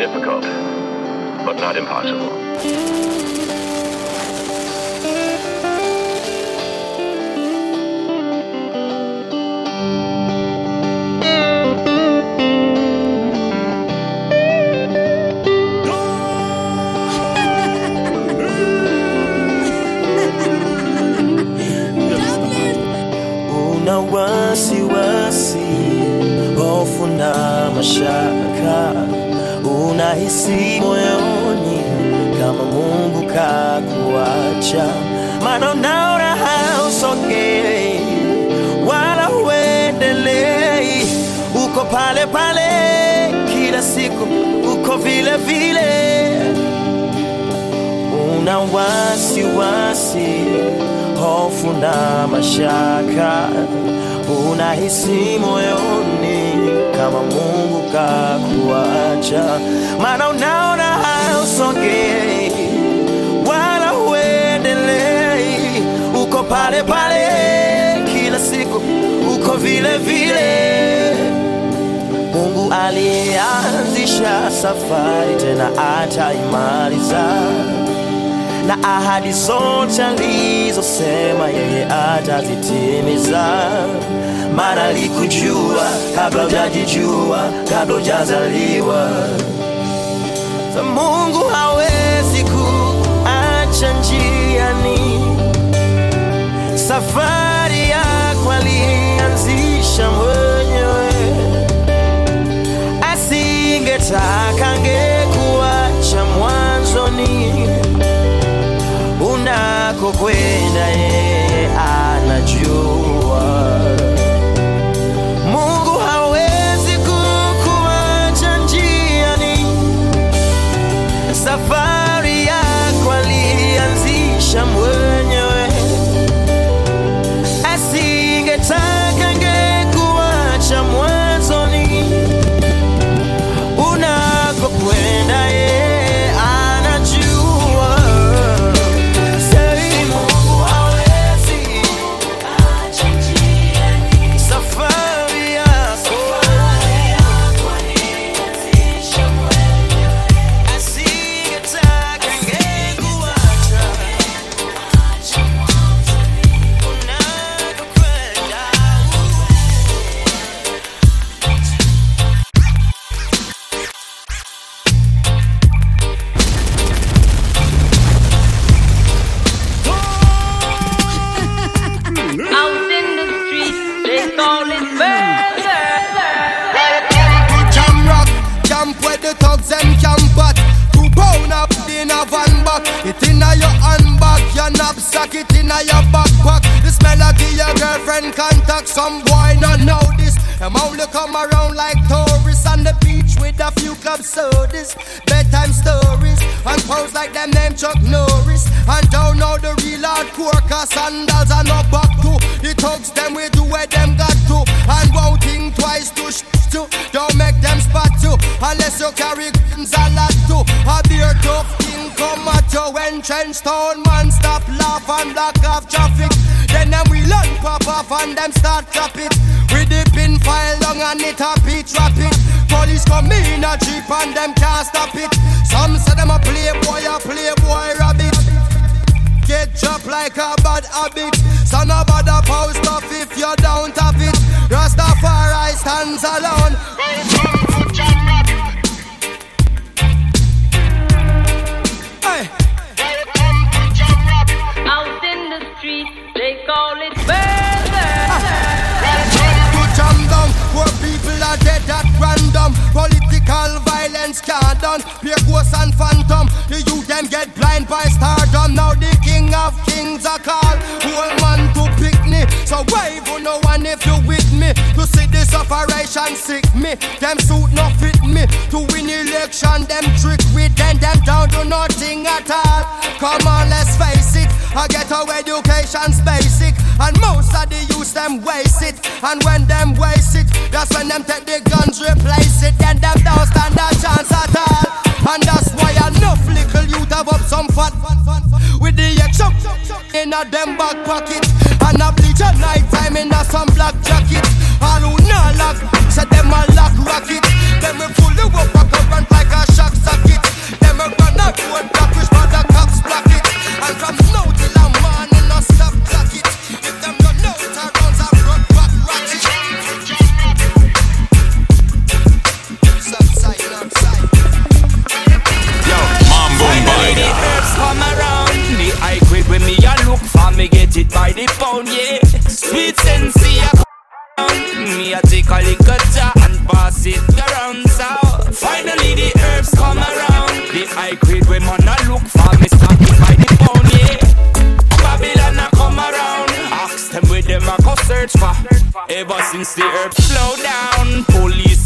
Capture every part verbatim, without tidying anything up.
difficult, but not impossible. Una wasiwasi, hofu na mashaka, unahisi moyoni kama Mungu kakuacha. Maana unaona hausogei wala huendelei, uko pale pale kila siku, uko vile vile. Una wasiwasi, hofu na mashaka, unahisi moyoni kama Mungu kakuacha. Maana unaona hausogei wala huendelei, uko pale pale kila siku, uko vile vile. Mungu alianzisha safari, tena ataimaliza, na ahadi zote alizosema yeye atazitimiza. Maana alikujua kabla hujajijua, kabla hujazaliwa. So Mungu hawezi kuacha njiani, safari yako alianzisha mwenyewe. Asingetaka angekuacha mwanzoni. Unakokwenda yeye anajua. Mungu hawezi kukuacha njiani, safari yako alianzisha mwenyewe. Asingetaka angekuacha mwanzoni. Unakokwenda yeye anajua. It inna your handbag, your knapsack, it inna your backpack. This melody your girlfriend contact. Some boy not know this. Them only come around like tourists on the beach with a few club sodas, bedtime stories, and pose like them name Chuck Norris. And don't know the real hardcore, cause sandals are no back to. The thugs them we do where them got to, and won't think twice to sh to. Don't make them spot you, unless you carry guns a lot too. A beer tough king come at you when trench town man stop laugh and block off traffic. Then them we learn pop off and them start drop it. With the pin file long and it a beat rapid. Police come in a jeep and them can't stop it. Some say them a playboy, a playboy rabbit. Get dropped like a bad habit. So no bother post off if you don't have it. Rastafari stands alone. Hey. Out in the street, they call it murder. Jam down, poor people are dead at random. Political violence can't done. Pure ghosts and phantom. The youth them get blind by stardom. Now the king of kings are called. Whole man to pick me. So wave on no one if you with me. To see this operation sick me. Them suit no fit me. To win election them trick with them. Them down to nothing at all. Come on let's face it. I get our education's basic. And most of the youth them waste it. And when them waste it, that's when them take the guns replace it. Then them don't stand a chance at all. And that's why enough little youth have up some fat with the action in a them back pocket. And a bleach at night time in a some black jacket. All who not lock, said them a lock rocket. Then we pull you up a current like a shock.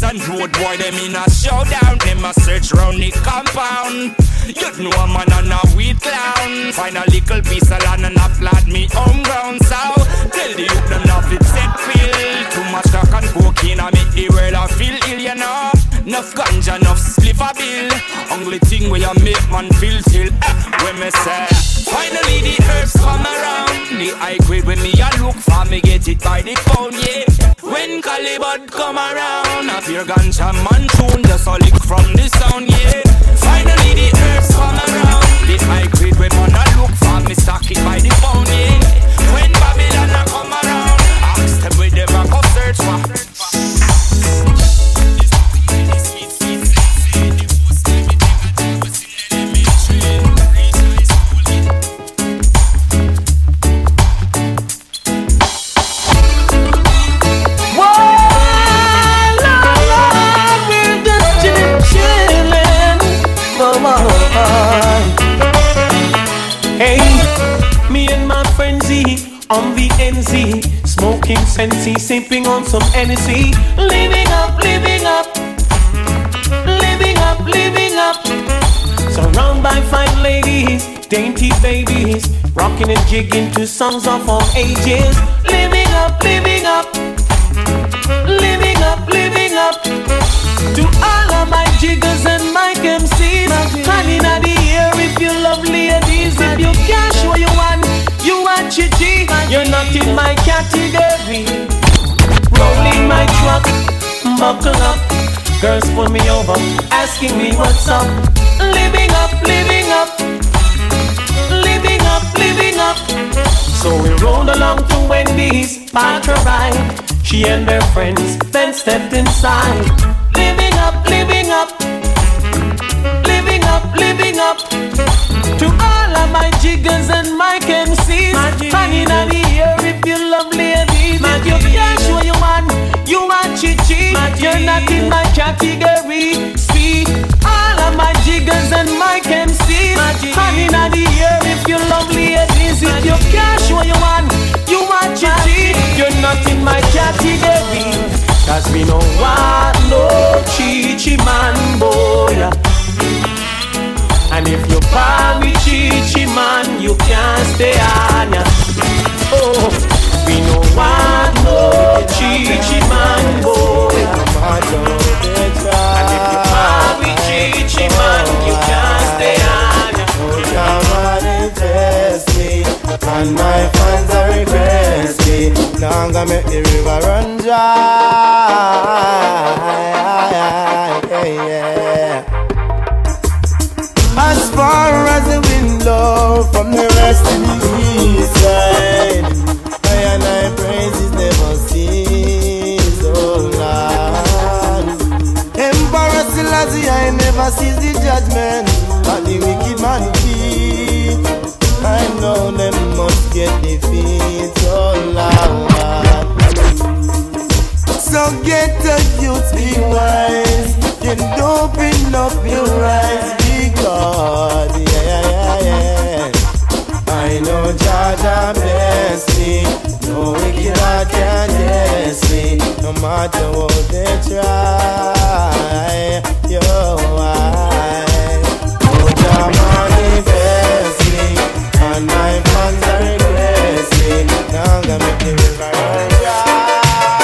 and road boy, them in a showdown. Them a search round the compound. You know a man and a weed clown. Find a little piece of land and a flat me home ground. So tell the youth them not fit set feel. Too much crack and cocaine I make the world I feel ill, you know. Enough ganja, enough spliff a bill. Only thing where you make man feel till eh, when me say finally the herbs come around. The high grade when me a look for me get it by the pound, yeah. When Calibut come around, I fear ganja man tune just a lick from the sound, yeah. Finally the herbs come around. The high grade when man a look for me stock it by the pound, yeah. When Babylon a come around, ask them where them a go search for. On the N Z, smoking Sensi, sipping on some Hennessy. Living up, living up, living up, living up. Surrounded by fine ladies, dainty babies, rocking and jigging to songs of all ages. Living up, living up, living up, living up. To all of my jiggers and my M Cs, honey in the air if you love ladies. If you cash what you want, you want your G, you're not in my category. Rolling my truck, buckle up. Girls pull me over, asking me what's up. Living up, living up, living up, living up. So we rolled along to Wendy's, parked her ride. She and her friends then stepped inside. Living up, living up, living up, living up. To all of my jiggers and my M Cs, hanging on the air if you love ladies. If you cash what you want, you want chichi. You're not in my category. See, all of my jiggers and my M Cs, hanging on the air if you love ladies. If you cash what you want, you want chichi. You're not in my category. Cause we don't want no chichi man boy. And if you buy me chichi man, you can't stay on ya. Oh, we no want no chichi man boy. And if you buy me chichi man, you can't stay on ya. Oh, come manifest me, and my fans are requesting. Now I'm gonna make the river run dry. Yeah. As far as the wind blows from the west to the east side, I and I praises never cease, oh Lord. Emperor Selassie, I never sees the judgment that the wicked man keep. I know them must get defeat, oh Lord. So get the youth, be wise, then open up your eyes. God, yeah, yeah, yeah. I know Jaja bless me. No wicked heart can test me. No matter what they try, yo, I know Jah manifest me, and my fans are regressing. Now I'm gonna make the river run dry.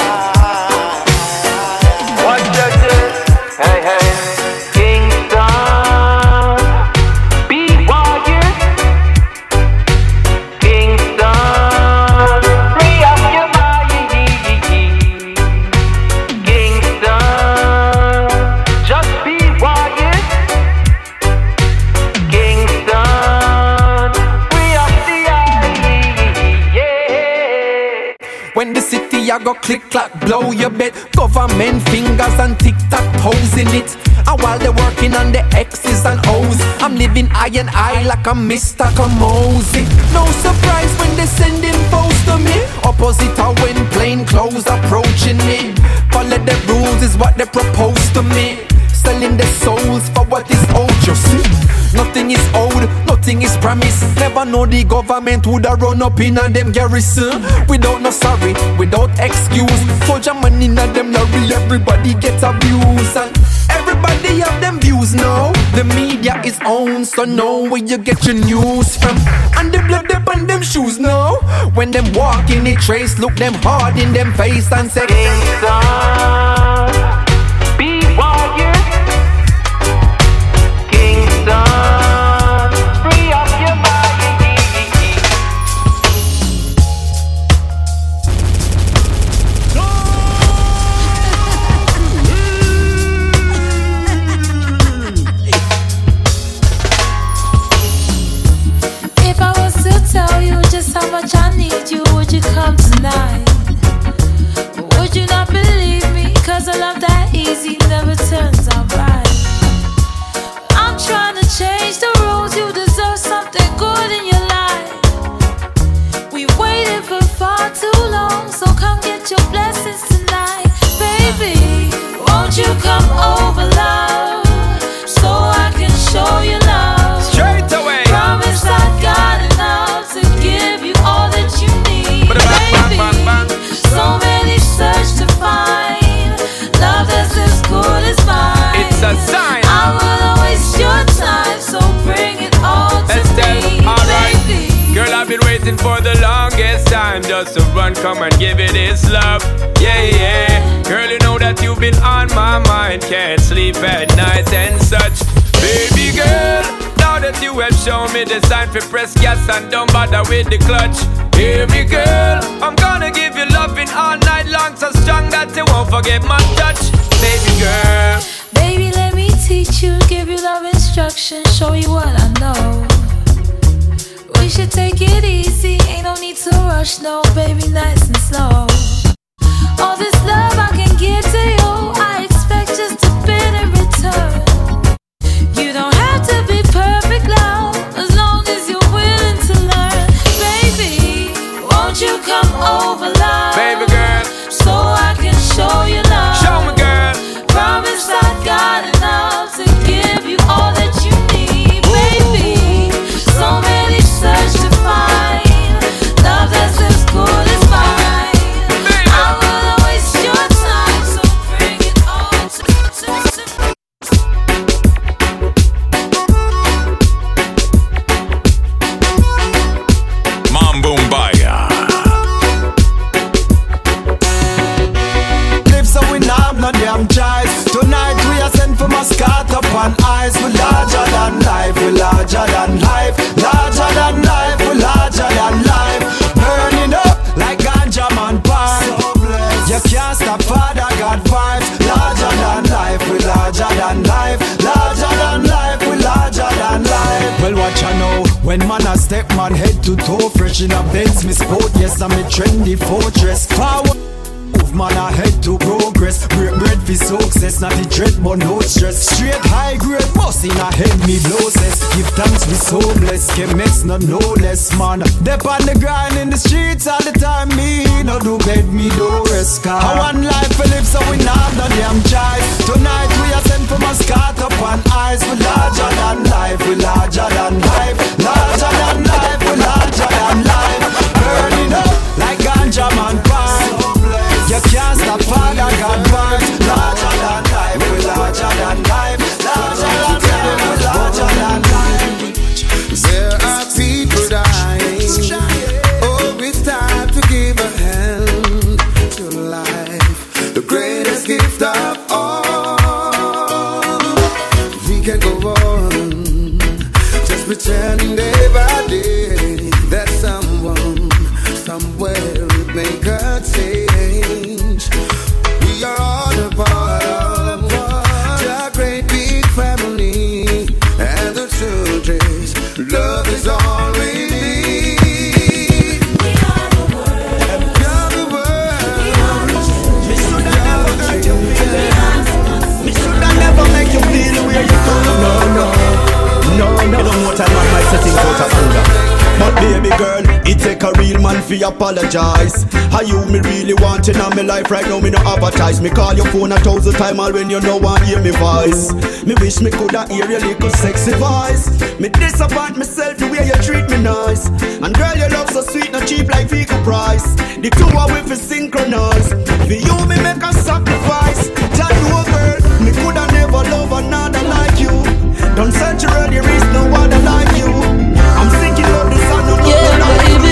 What Jaja? Hey, hey. I go click clack, blow your bed. Government fingers and tic-tac toes in it. And while they're working on the X's and O's, I'm living eye and eye like I'm Mister Kamosi. No surprise when they send infos to me. Opposite of when plain clothes approaching me. Follow the rules is what they propose to me. Selling their souls for what is owed, you see. Nothing is owed, nothing is promise. Never know the government woulda run up in a them garrison without no sorry, without excuse. Soldier man in a them lorry, everybody get abused and everybody have them views now. The media is on, so know where you get your news from. And the blood up on them shoes now. When them walk in the trace, look them hard in them face and say, Kingston, be warrior. Kingston, free up your mind. If I was to tell you just how much I need you, would you come tonight? Would you not believe me? Cause a love that easy never turns out right. I'm trying to change the rules. You deserve something good in your life. We waited for far too long, so come get your blessings tonight. Baby, won't you come over, love, so I can show you love. Straight away. Promise I got enough to give you all that you need. Baby, so many search to find love that's as good as mine. It's a sign. I wouldn't waste your time, so bring it all to Estelle, me, alright. baby. Girl, I've been waiting for the longest time just to run, come and give it its love. Yeah, yeah. Girl, you know that you've been on my mind. Can't sleep at night and such. Baby girl, now that you have shown me the sign for press gas and don't bother with the clutch. Hear me, girl, I'm gonna give you loving all night long, so strong that you won't forget my touch. Baby girl, baby, let me teach you, give you love instruction, show you what I know. We should take it easy, ain't no need to rush, no, baby, nice and slow. All this love I can give to you, I expect just a bit in return. You don't have to be perfect, love, as long as you're willing to learn. Baby, won't you come over, love, baby girl, so I can show you love. Show me, girl. Promise I got enough to give you all that you need, baby. So many search to find love that's as good as mine. Baby. I wouldn't waste your time, so bring it all to, to, to. Mambumbaya. Live so we now have no damn choice. Tonight we are sent for Muscat upon ice. We larger than life, we larger than life. Larger than life, we larger than life. Burning up like ganja man pine. You can't stop Father God vibes. Larger than life, we larger than life. Larger than life, we larger than life. Well, watch I know when man a step man head to toe. Fresh in a Benz, me sport, yes I'm a trendy fortress. Forward move man ahead to progress. Break bread for success, not the dread but no stress. Straight high grade boss in a head me losses. Give thanks we so blessed, Chemex not no less man. Dep on the grind in the streets all the time. Me no do bed, me do rest car. I want life to live so we not have no damn choice. Tonight we are sent from Muscat upon ice. We larger than life, we larger than life. Larger than life, we larger than life. Burning up like ganja man pine. You can't stop Father God vibes. Larger than life, we larger than life. Larger than life, we larger than life. There are people dying. Oh, it's time to give a hand to life, the greatest gift of all. We can go on, just pretending day by day that someone, somewhere will make a change. We are all a part of the great big family, and the children's love is all we need. We are the world. We are the world. We are the world. Me should have never got you feel. Me should have never make you feel where you come. No, no, no, no. You don't know what time man might setting out of anger. But baby girl, it take a real man fi apologize. How you me really want in my life right now, me no advertise. Me call your phone a thousand times all when you no want hear me voice. Me wish me coulda hear your little sexy voice. Me disappoint myself the way you treat me nice. And girl, your love so sweet, not cheap like vehicle price. The two are we fi synchronize. For you me make a sacrifice. Tell you a girl, me coulda never love another like you. Don't search around, there is no other like you. I'm thinking of the sun on yeah, baby.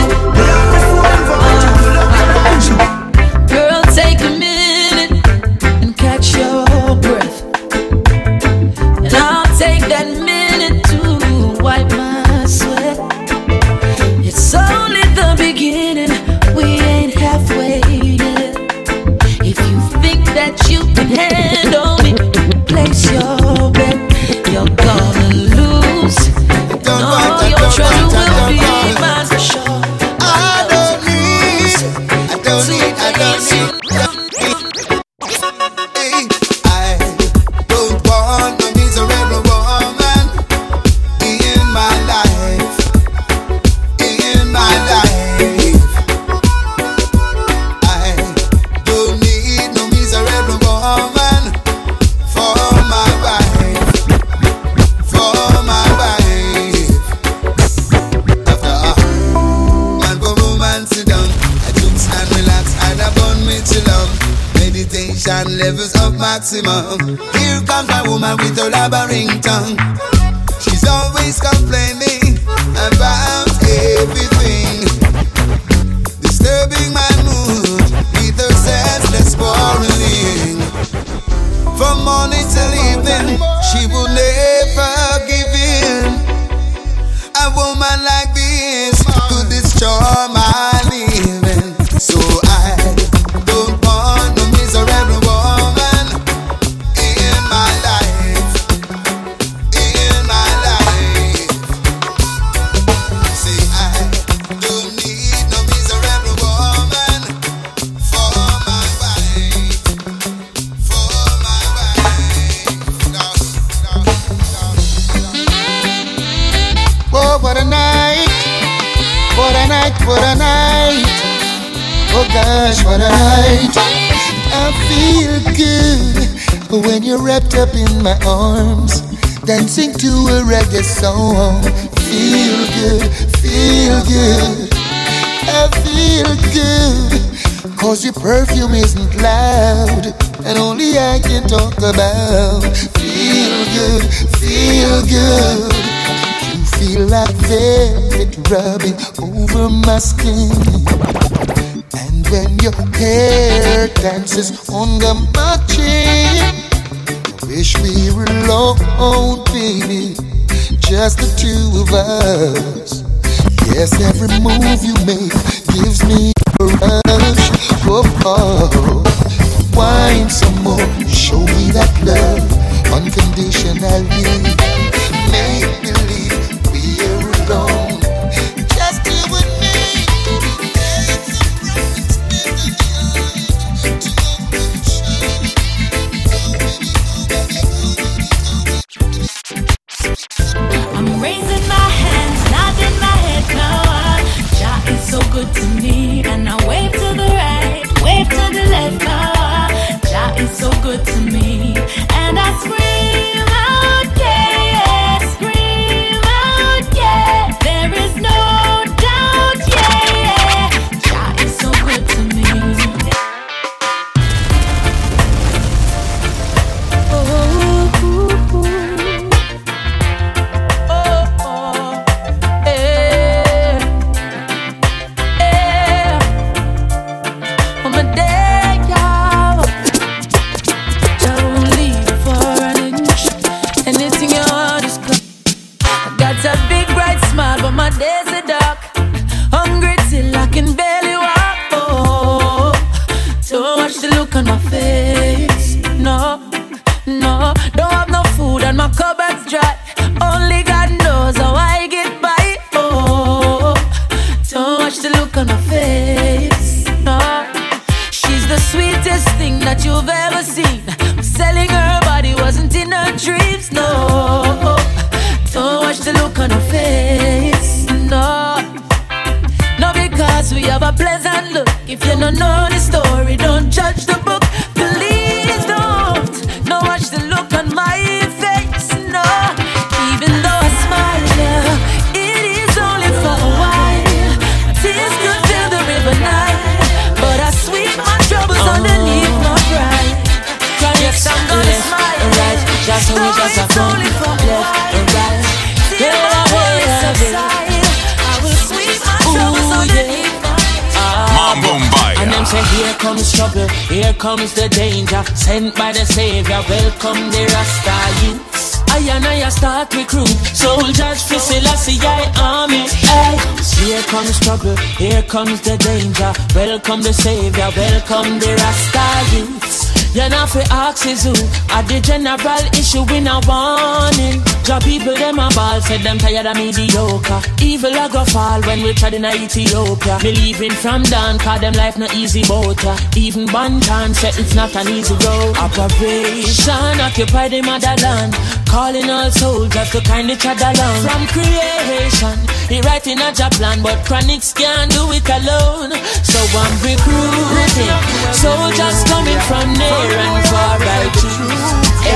Girl, take a minute and catch your breath, and I'll take that minute to wipe my sweat. It's only the beginning, we ain't halfway yet. If you think that you can handle me, place your bet. You're gonna lose. No, your trouble will be mine for sure. I don't need, I don't need, I don't need. Hey, I don't want no miserable woman in my life, in my life. I don't need no miserable woman for my wife, for my wife. After a man for woman sit down, I just and relax and I burn me to love. Meditation levels up maximum. Here comes my woman with her labyrinth tongue. She's always complaining about everything, disturbing my mood with her senseless quarreling. From morning till evening, she will never give in. A woman like this could destroy my living. So I don't want no miserable woman in my life, in my life. Say I don't need no miserable woman for my wife, for my wife. No, no, no, no. Oh, what a night, what a night, what a night. Oh gosh, what a night. I feel good when you're wrapped up in my arms, dancing to a reggae song. Feel good, feel good. I feel good, cause your perfume isn't loud, and only I can talk about. Feel good, feel good. You feel like velvet rubbing over my skin. And when your hair dances under my chin, wish we were alone, baby, just the two of us. Yes, every move you make gives me a rush. Oh, oh. Wine some more, show me that love unconditionally. Make believe we're alone, just you and me. I'm raising my hands, nodding my head now. Jah is so good to me, and I wave to the right, wave to the left now. Jah is so good to me, and I scream out, yeah, scream out, yeah. There is no doubt, yeah, Jah is so good to me. Oh, ooh, ooh. On my face, no, no, don't have no food and my cupboard's dry. Only God knows how I get by. Oh, don't watch the look on my face, no. She's the sweetest thing that you've ever seen. Selling her body wasn't in her dreams, no. Don't watch the look on her face, no. No, because we have a don't know the story, don't judge the book. Please don't. No, watch the look on my face. No, even though I smile, yeah, it is only for a while. Tears could fill the river Nile, but I sweep my troubles oh. underneath my pride. Yes, I'm gonna left, smile. Right, just so just a phone. Left and right. Till my way subside, I will sweep my troubles underneath my pride. Mumbai. And them say, here comes trouble, here comes the danger. Sent by the Savior, welcome the Rasta youths. I and I start recruit soldiers for Selassie I army. Hey, here comes trouble, here comes the danger. Welcome the Savior, welcome the Rasta youths. You know fi ask is who at the general issue in a warning. Job people them a ball, said them tired of mediocre. Evil a go fall when we tried in Ethiopia. Believing from down, cause them life no easy boat. Even Bantan said it's not an easy road. Operation occupy the motherland, calling all soldiers to kind each other along. From creation, he writing a job plan, but chronics can't do it alone. So I'm recruiting soldiers coming from near and far by choose,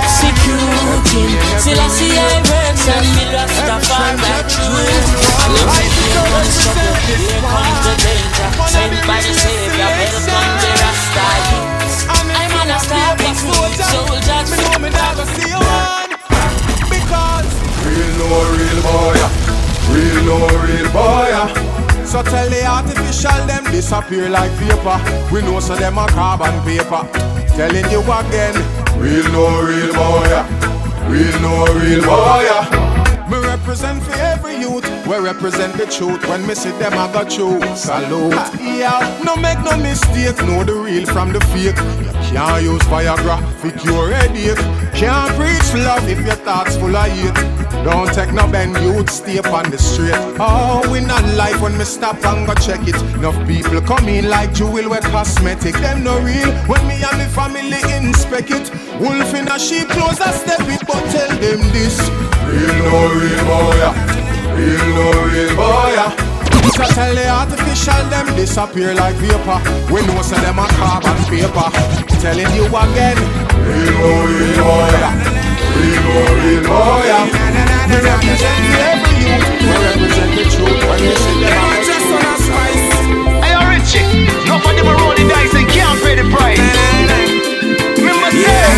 executing Selassie I works and me Rastafari choose. And I'm saying here comes trouble, here comes the danger. Sent by the Savior, welcome the Rasta youths. I'm on a star recruit soldiers. Me know me never see you on, because real no real boy, real no real boy. So tell the artificial them disappear like vapor. We know so them a carbon paper. Telling you again, real no real boy, real no real boy. Me represent for every youth, we represent the truth. When me see them I got you, salute. Yeah, no make no mistake, know the real from the fake. You can't use Viagra for cure headache. Can't preach love if your thoughts full of hate. Don't take no bend, you'd stay on the straight. Oh, we not life when me stop and go check it. Enough people come in like jewel with cosmetic. Them no real when me and me family inspect it. Wolf in a sheep clothes I step it, but tell them this. Real no real boy, real no real boy. So tell the artificial them disappear like vapor. We know so them a carbon paper. Telling you again, real no real boy, real no real boy. We represent every youth, we represent the truth. When you see them, I'm just on a spice. Hey, you're rich. Nobody will roll the dice and can't pay the price. Remember, yeah,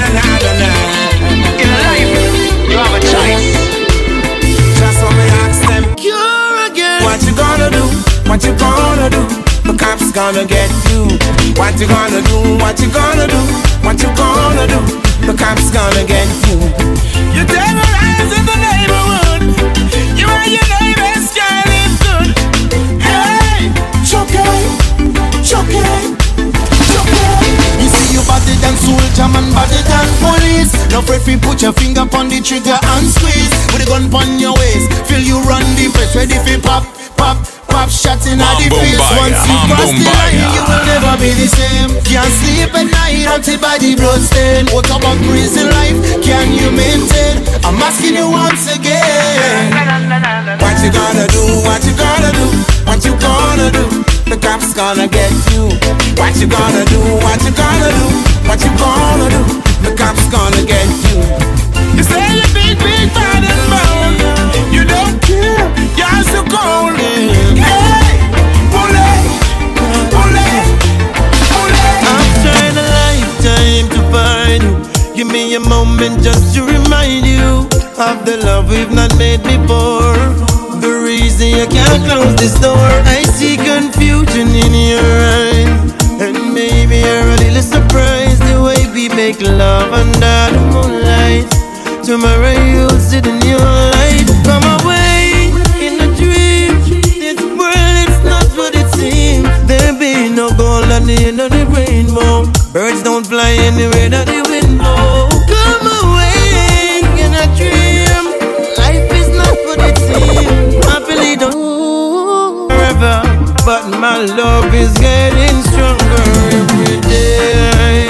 in life, you have a choice. Just want me ask them, cure again. What you gonna do? What you gonna do? The cops gonna get you. What you gonna do? What you gonna do? What you gonna do? The cops gonna get you. You terrorize in the neighborhood. You and your neighbors can't live good. Hey, choke, choke, choke. You see you better than soldier man, better than police. No afraid to put your finger on the trigger and squeeze. With a gun on your waist, feel you run the place, ready for pop, pop. Pop shots in the face. Once you cross the line, you will never be the same. Can't sleep at night until body blood stain. What about crazy life? Can you maintain? I'm asking you once again. What you gonna do? What you gonna do? What you gonna do? The cops gonna get you. What you gonna do? What you gonna do? What you gonna do? The cops gonna get you. You say you're big, big, bad and bound. You don't care. You're so cold. Hey, pull it, pull it, pull it. I'm trying a lifetime to find you. Give me a moment just to remind you of the love we've not made before. The reason you can't close this door, I see confusion in your eyes, and maybe you're a little surprised the way we make love under the moonlight. Tomorrow you'll see the new light. Come away in a dream. This world is not what it seems. There be no gold at the end of the rainbow. Birds don't fly anywhere that the wind blows. Come away in a dream. Life is not what it seems. Happily don't forever, but my love is getting stronger every day.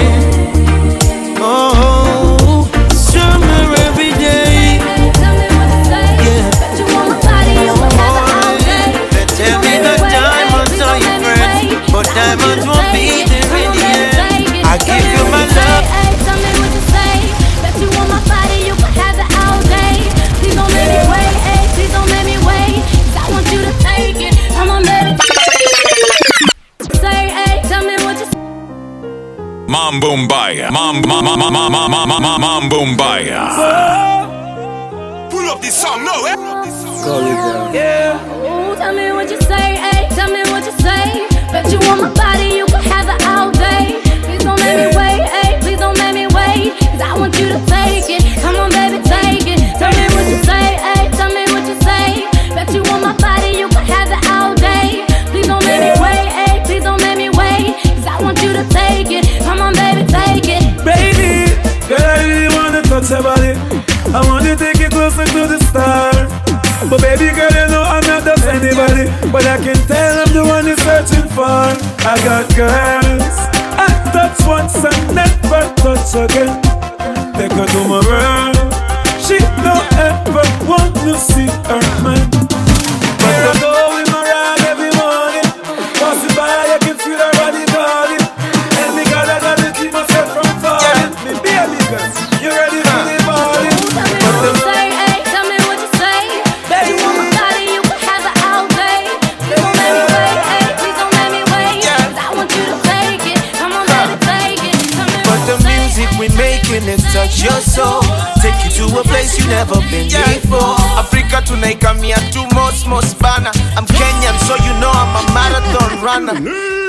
Oh, stronger every day. Yeah. Oh, they tell me that diamonds are your friends, but diamonds won't be Mambumbaya. Mam mam mam mam mam mam mam Mambumbaya. Pull up this song now, eh? Yeah. Ooh, tell me what you say, ayy. Tell me what you say. Bet you want my body, you can have it all day. Please don't make me wait, ayy. Please don't make me wait. Cause I want you to take it. Come on, baby, take it. Tell me what you say, ayy. Tell me what you say. Bet you want my body, you can have it all day. Please don't make me wait, ayy. Please don't make me wait. Cause I want you to take it. Come on, baby, take it. Baby, girl, I really wanna touch your body. I wanna take you closer to the stars. But baby girl, you know I'm not just anybody. But I can tell I'm the one you're searching for. I got girls I touch once and never touch again. Take her to my world. She don't ever want to see her man. But I go in my ride every morning. Passing by, I can feel her body calling. And me girl, I gotta keep myself from falling. Me baby girl, you ready for the party? Tell me what you say, ayy. Tell me what you say. Bet you want my body, you can have it all day. Please don't let me wait, ayy. Please don't let me wait. Cause I want you to take it. Come on, baby, take it. Tell me But what the you say. music we making it touch your soul. Take you to a place you never been before. Africa tonight, come here to most most banner. I'm Kenyan, so you know I'm a marathon runner.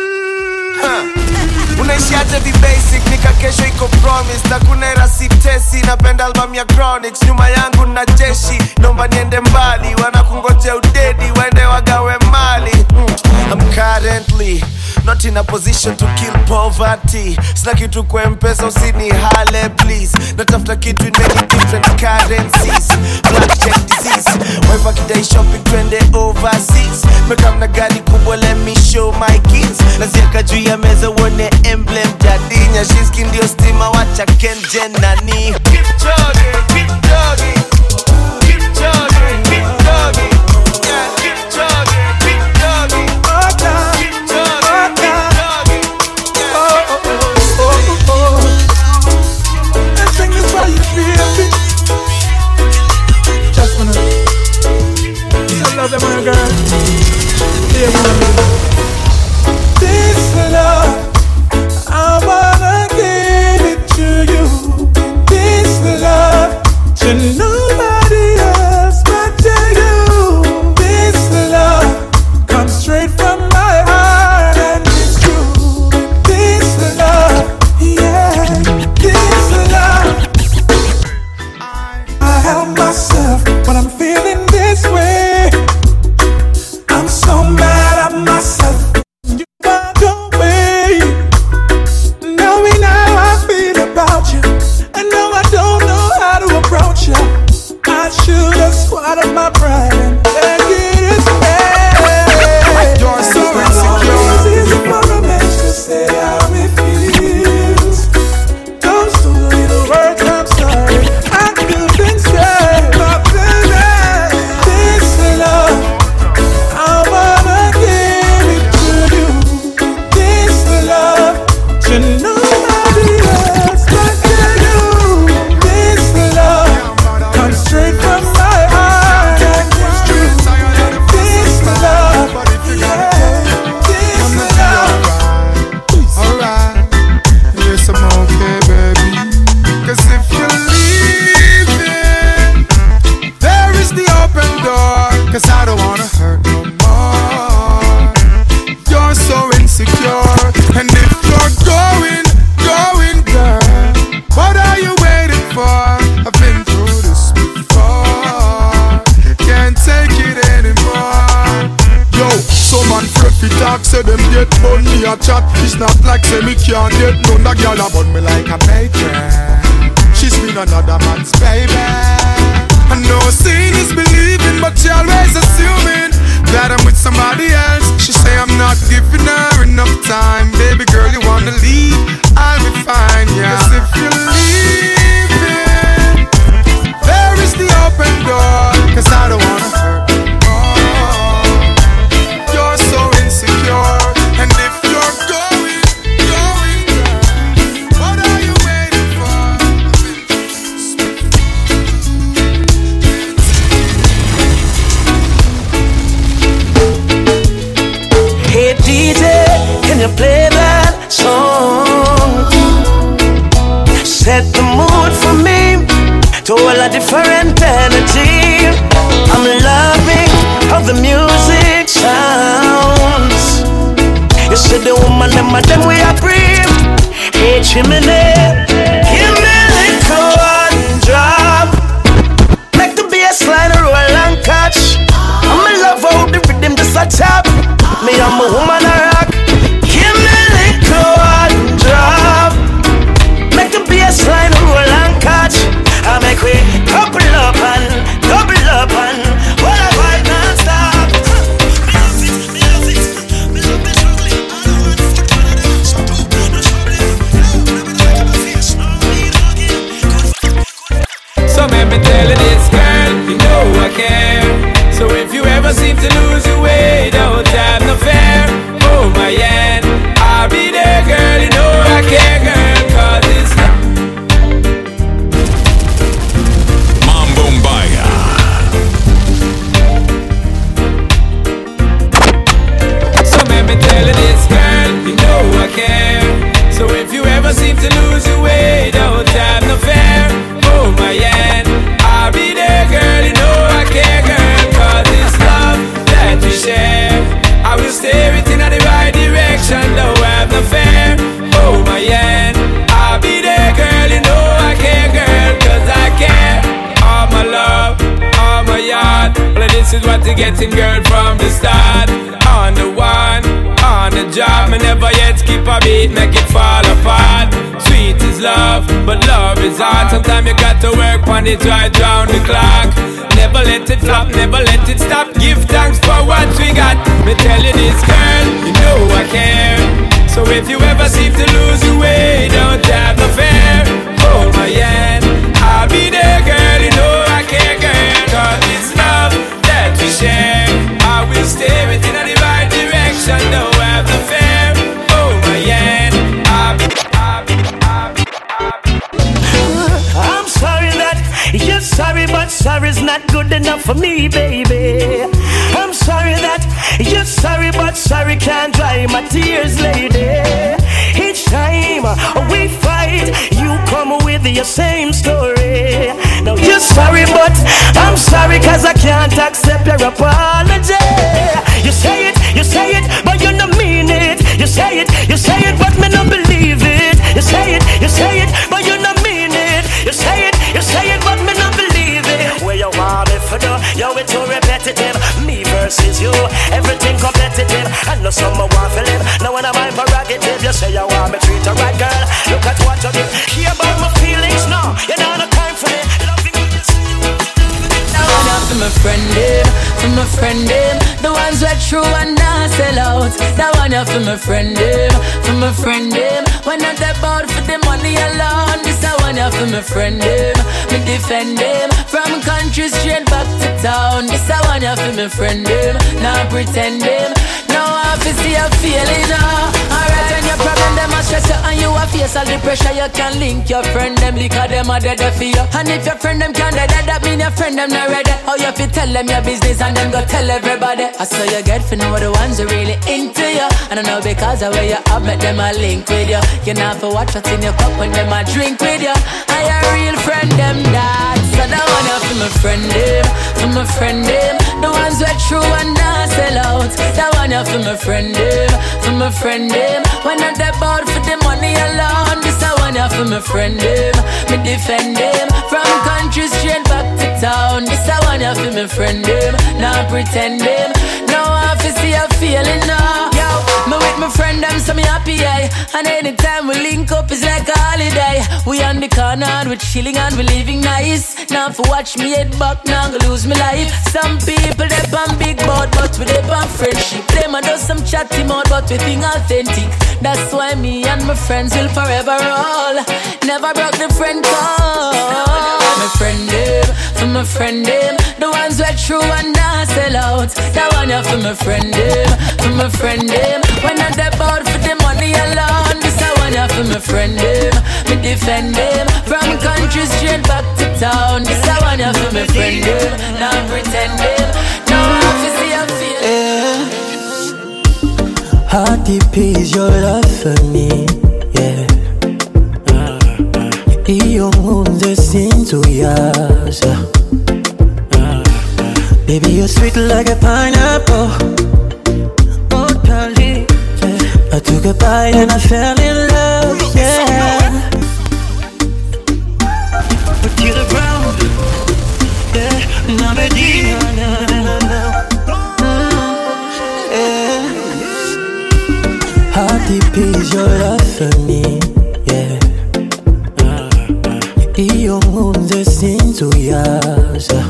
Huh. Unaishiaje vi basic, nika kesho iko promise. Na kuna era siptesi, napenda album ya Chronics. Nyuma yangu na jeshi, nomba niende mbali. Wanakungoje udedi, waende wagawe mali. mm. I'm currently not in a position to kill poverty. Sina kitu kwa mpesa, usini hale please. Natafuta kitu in many different currencies. Blackjack disease, wife akidai shopping twende overseas. Mekam na gari kubwa, let me show my kids. Naziaka juu ya meza uone emblem jadinya. Shiski ndio stima, wacha kenje nani. Keep jogging, keep jogging. Keep jogging, keep jogging. Yeah, keep jogging, keep jogging. Keep jogging, keep jogging. Oh, oh, oh, oh, oh. Let's sing this while you feel me. Just wanna I love them, my girl. Yeah, this love, I wanna give it to you. This love, to nobody else but to you. This love comes straight from my heart and it's true. This love, yeah, this love. I help myself when I'm feeling this way. I'm so mad at myself. You walk away, knowing how I feel about you. I know I don't know how to approach you. I should have swallowed my pride and let it stay. You're so insecure. It's easy for a man to say how it feels. Those two little words, I'm sorry, I couldn't say. But baby, this love, I wanna give it to you. This love, to nobody else but to you. This love comes straight from my heart and it's true. This love, yeah, this love. Alright, yes, I'm okay, baby. Cause if you're leaving, there is the open door. Cause I don't wanna hurt no more. You're so insecure. And if you're going, going, girl, what are you waiting for? I've been through this before. Can't take it anymore. Yo, some man freaky talk, say them get bun me a chat. It's not like say me can't get none. A girl a bun me like a matron. She's been another man's baby. I know seeing is believing, but she always assuming that I'm with somebody else. She say I'm not giving her enough time. Baby girl, you wanna leave? I'll be fine, yeah. Cause if you're leaving, there is the open door. Cause I don't wanna hurt you more. You're so insecure. And if you're going, going, girl, what are you waiting for? to all a different energy. I'm loving how the music sounds. You see the woman, them and them we are breathe. Hey, chimney, give me a little one drop. Make the bass line roll and catch. I'm in love how the rhythm just a tap. Me I'm a woman a rock. Give me a little one drop. Make the bass line roll and catch. I make we couple up and double up and all I vibe non-stop. So let me tell you this, girl, you know I care. So if you ever seem to lose your way, don't have no fear. Oh my hand, I'll be there, girl, you know I care, girl, cause it's Mambumbaya. So let me tell you this, girl, you know I care. So if you ever seem to lose your way, don't have no fear. Oh my hand, I'll be there, girl, you know I care, girl, cause it's love that we share. I will steer it in the right direction, don't have no fear. Oh my hand, I'll be there, girl, you know I care, girl, cause I care. All my love, all my yard, well this is what you're getting, girl, from the start. On the one, on the job, me never yet skip a beat, make it fall apart. Sweet is love, but love is hard. Sometimes you got to work on it right round the clock. Never let it flop, never let it stop. Give thanks for what we got. Me tell you this, girl, you know I care. So if you ever seem to lose your way, don't have no fear. Hold my hand, I'll be there, girl, you know I care, girl. Cause it's love that we share. I will steer it in the right direction, don't have no fear. Hold my hand, I'll be, I'll be, I'll be, I'll be. I'm sorry that you're sorry, but sorry's not good enough for me, baby. I'm sorry that you're sorry, but sorry can't dry my tears, lady. Each time we fight, you come with your same story. Now you're sorry, but I'm sorry, cause I can't accept your apology. You say it, you say it, but you don't mean it. You say it, you say it, but me don't believe it. You say it, you say it, but you don't mean it. You say it, you say it, but me don't believe it. Where you want me for do, yo, it's too repetitive. Me versus you, everything competitive. I know someone want to live, now when I'm my prerogative. You say you want me treat her right, girl. Look at what you did. Hear about my feelings, no, you don't have time for it. For my friend them, for my friend them, the ones who are true and not sell out. That one up for my friend them, for my friend them, when not about for the money alone. This I one up for my friend them, me defend them from country straight back to town. This I one up for my friend them, not pretend them. Now I feel see a feeling now. Alright, when your problem them a stress you and you a face all the pressure, you can link your friend them because them a dead for you. And if your friend them can't dead, that mean your friend them not ready. How you fi tell them your business and then go tell everybody. I saw you get for know the ones who really into you. And I know because of where you have met them a link with you. You not for watch what's in your cup when them a drink with you. I a real friend them that. So that one up for my friend them, for my friend them, the ones who are true and not sell out. That one up for my friend them, for my friend them, when not about for the money alone. This I one up for my friend them, me defend them from country straight back to town. This I one up for my friend them, not pretend them. Now I fi see a feeling now. Yo, me with my friend them, so me happy, yeah. And anytime we link up, it's like a holiday. We on the corner and we chilling and we living nice. Now for watch me head back, now go lose my life. Some people they on big boat, but we they on friendship. Them a do some chatty mouth, but we think authentic. That's why me and my friends will forever roll. Never broke the friend code. My friend them, for my friend them, the ones who are true and not sell out. That one up for my friend them, for my friend them, when not about for the money alone. This I one up for my friend them, me defend them from country straight back to town. This I one up for my friend them, not pretend them. Now I fi see I feel. Yeah. How deep is your love for me? Yeah. You Iyo nkunze sinzuyaza. Baby, you're sweet like a pineapple. Oh, darling, yeah. I took a bite and I fell in love, yeah. Put you the ground, yeah. Now me deep, na na na. Yeah. How deep is your love for me, yeah. Iyo nkunze sinzuyaza.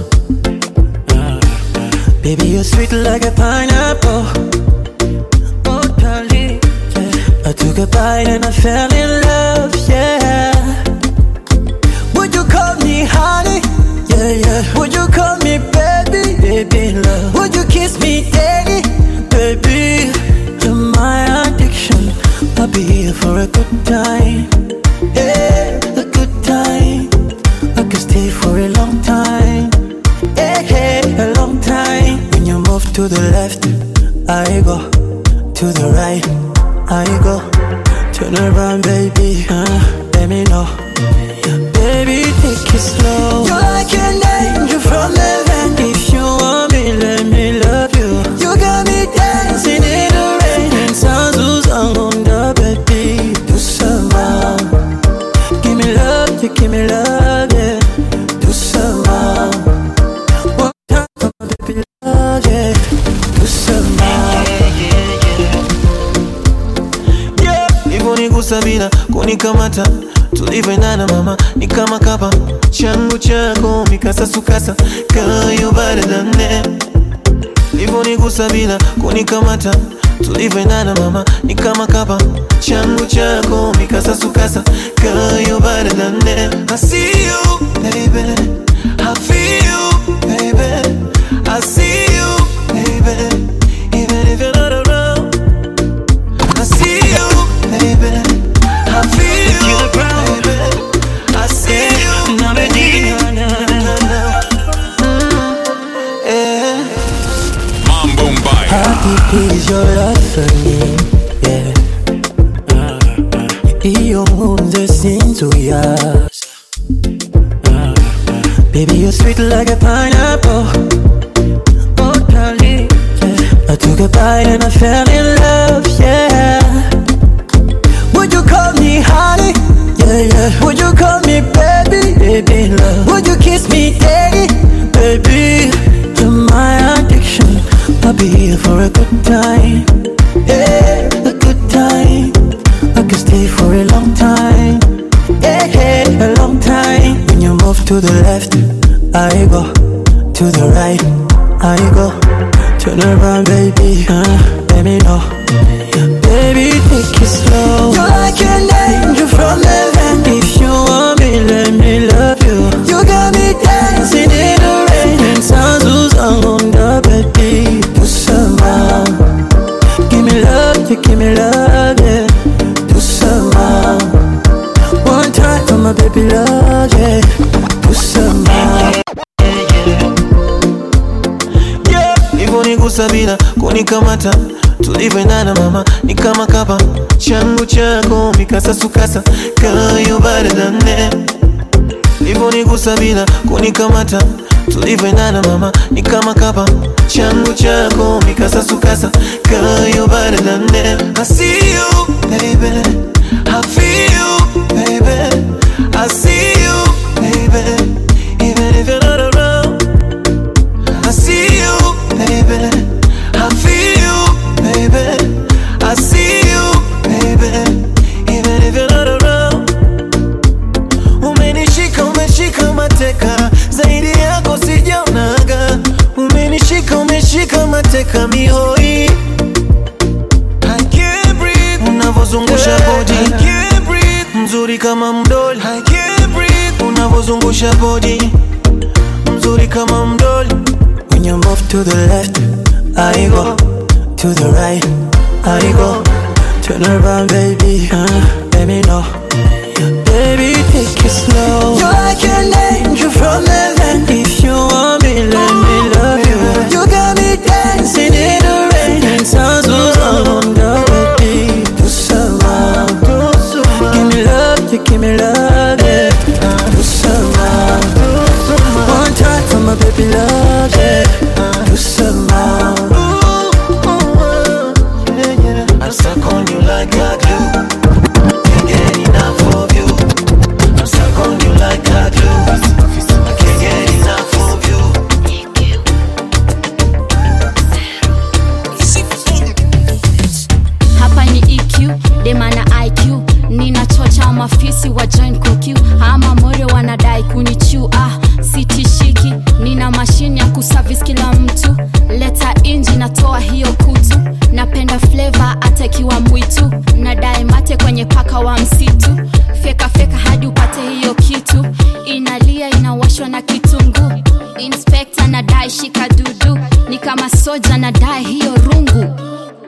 Baby, you're sweet like a pineapple. Oh, darling, yeah. I took a bite and I fell in love, yeah. Would you call me honey? Yeah, yeah. Would you call me baby? Baby, love. Would you kiss me daily? Baby, you're my addiction. I'll be here for a good time. Yeah, a good time. I could stay for a long time. Yeah, yeah, a long time. When you move to the left, I go. To the right, I go. Turn around, baby, uh, let me know. Baby, take it slow. You're like an angel from heaven. If you want me, let me love you. You got me dancing in the rain. And sounds who's on the baby. Do some more. Give me love, you give me love, yeah. Do some more. One time for my baby love, yeah. Do some more. Yeah, hivyo nigusa bila kunikamata. Tulivyoendana mama, ni kama kapa. Changu chako mikasa sukasa. Girl, you better than that. Hivyo nigusa bila kunikamata. Tulivyoendana mama, ni kama kapa. Changu chako mikasa sukasa. Girl, you better than that. I see you, baby. I feel you, baby. I see you, baby. Even if you're not around. I see you, baby. I feel you, baby. I see you, now baby. How deep is your love for me, yeah. Iyo nkunze sinzuyaza. Baby, you're sweet like a pineapple. Oh, darling, yeah. I took a bite and I fell in love, yeah. Would you call me honey? Yeah, yeah. Would you call me baby? Baby, love. Would you kiss me daily? Baby, you're my addiction. I'll be here for a good time. Yeah, a good time. I could stay for a long time. Yeah, yeah, a long time. When you move to the left, I go. To the right, I go. Turn around, baby, uh, let me know. Baby, take it slow. You're like an angel from heaven. If you want me, let me love you. You got me dancing in the rain. And sounds who's on the baby. Do some more. Give me love, you give me love, yeah. Do some more. One time for my baby love, yeah. Do some more. Yeah, hivyo nigusa bila kunikamata. Tulivyoendana mama, ni kama kapa. Changu chako mikasa sukasa. Girl, you better than that. Hivyo nigusa bila kunikamata. Tulivyoendana mama, ni kama kapa. Changu chako mikasa sukasa. Girl, you better than that. I see you, baby. I feel you, baby. I see you, baby. Even if you're not around. I see you, baby. I feel you, baby. I see you, baby. Even if you're not around. Umenishika, umeshika mateka. Zaidi yako sijaonaga. Umenishika, umeshika mateka mihoi. I can't breathe. Unavozungusha body. I can't breathe. Mzuri kama mdoli. I can't breathe. Unavozungusha body. Mzuri kama mdoli. When you move to the left, I go. To the right, I go. Turn around, baby, uh, let me know. Baby, take it slow. You're like an angel from heaven. If you want me, let me love you. You got me dancing in the rain. And sounds who's on the baby. Do some more. Give me love, you give me love, yeah. You somehow. I'm stuck on you like a glue. Can't get enough of you. I'm stuck on you like a glue. I can't get enough of you. Hapa ni E Q, dema na I Q. Nina chocha mafisi wa join Q. Ama more wanadai kunichu. Ah, sitishiki. Nina mashine ya kuservice kila mtu. Leta inji natoa hiyo kutu. Napenda flavor atakiwa mwitu. Nadai mate kwenye paka wa msitu. Feka feka hadi upate hiyo kitu. Inalia inawashwa na kitungu. Inspector nadai shika dudu. Ni kama soja nadai hiyo rungu.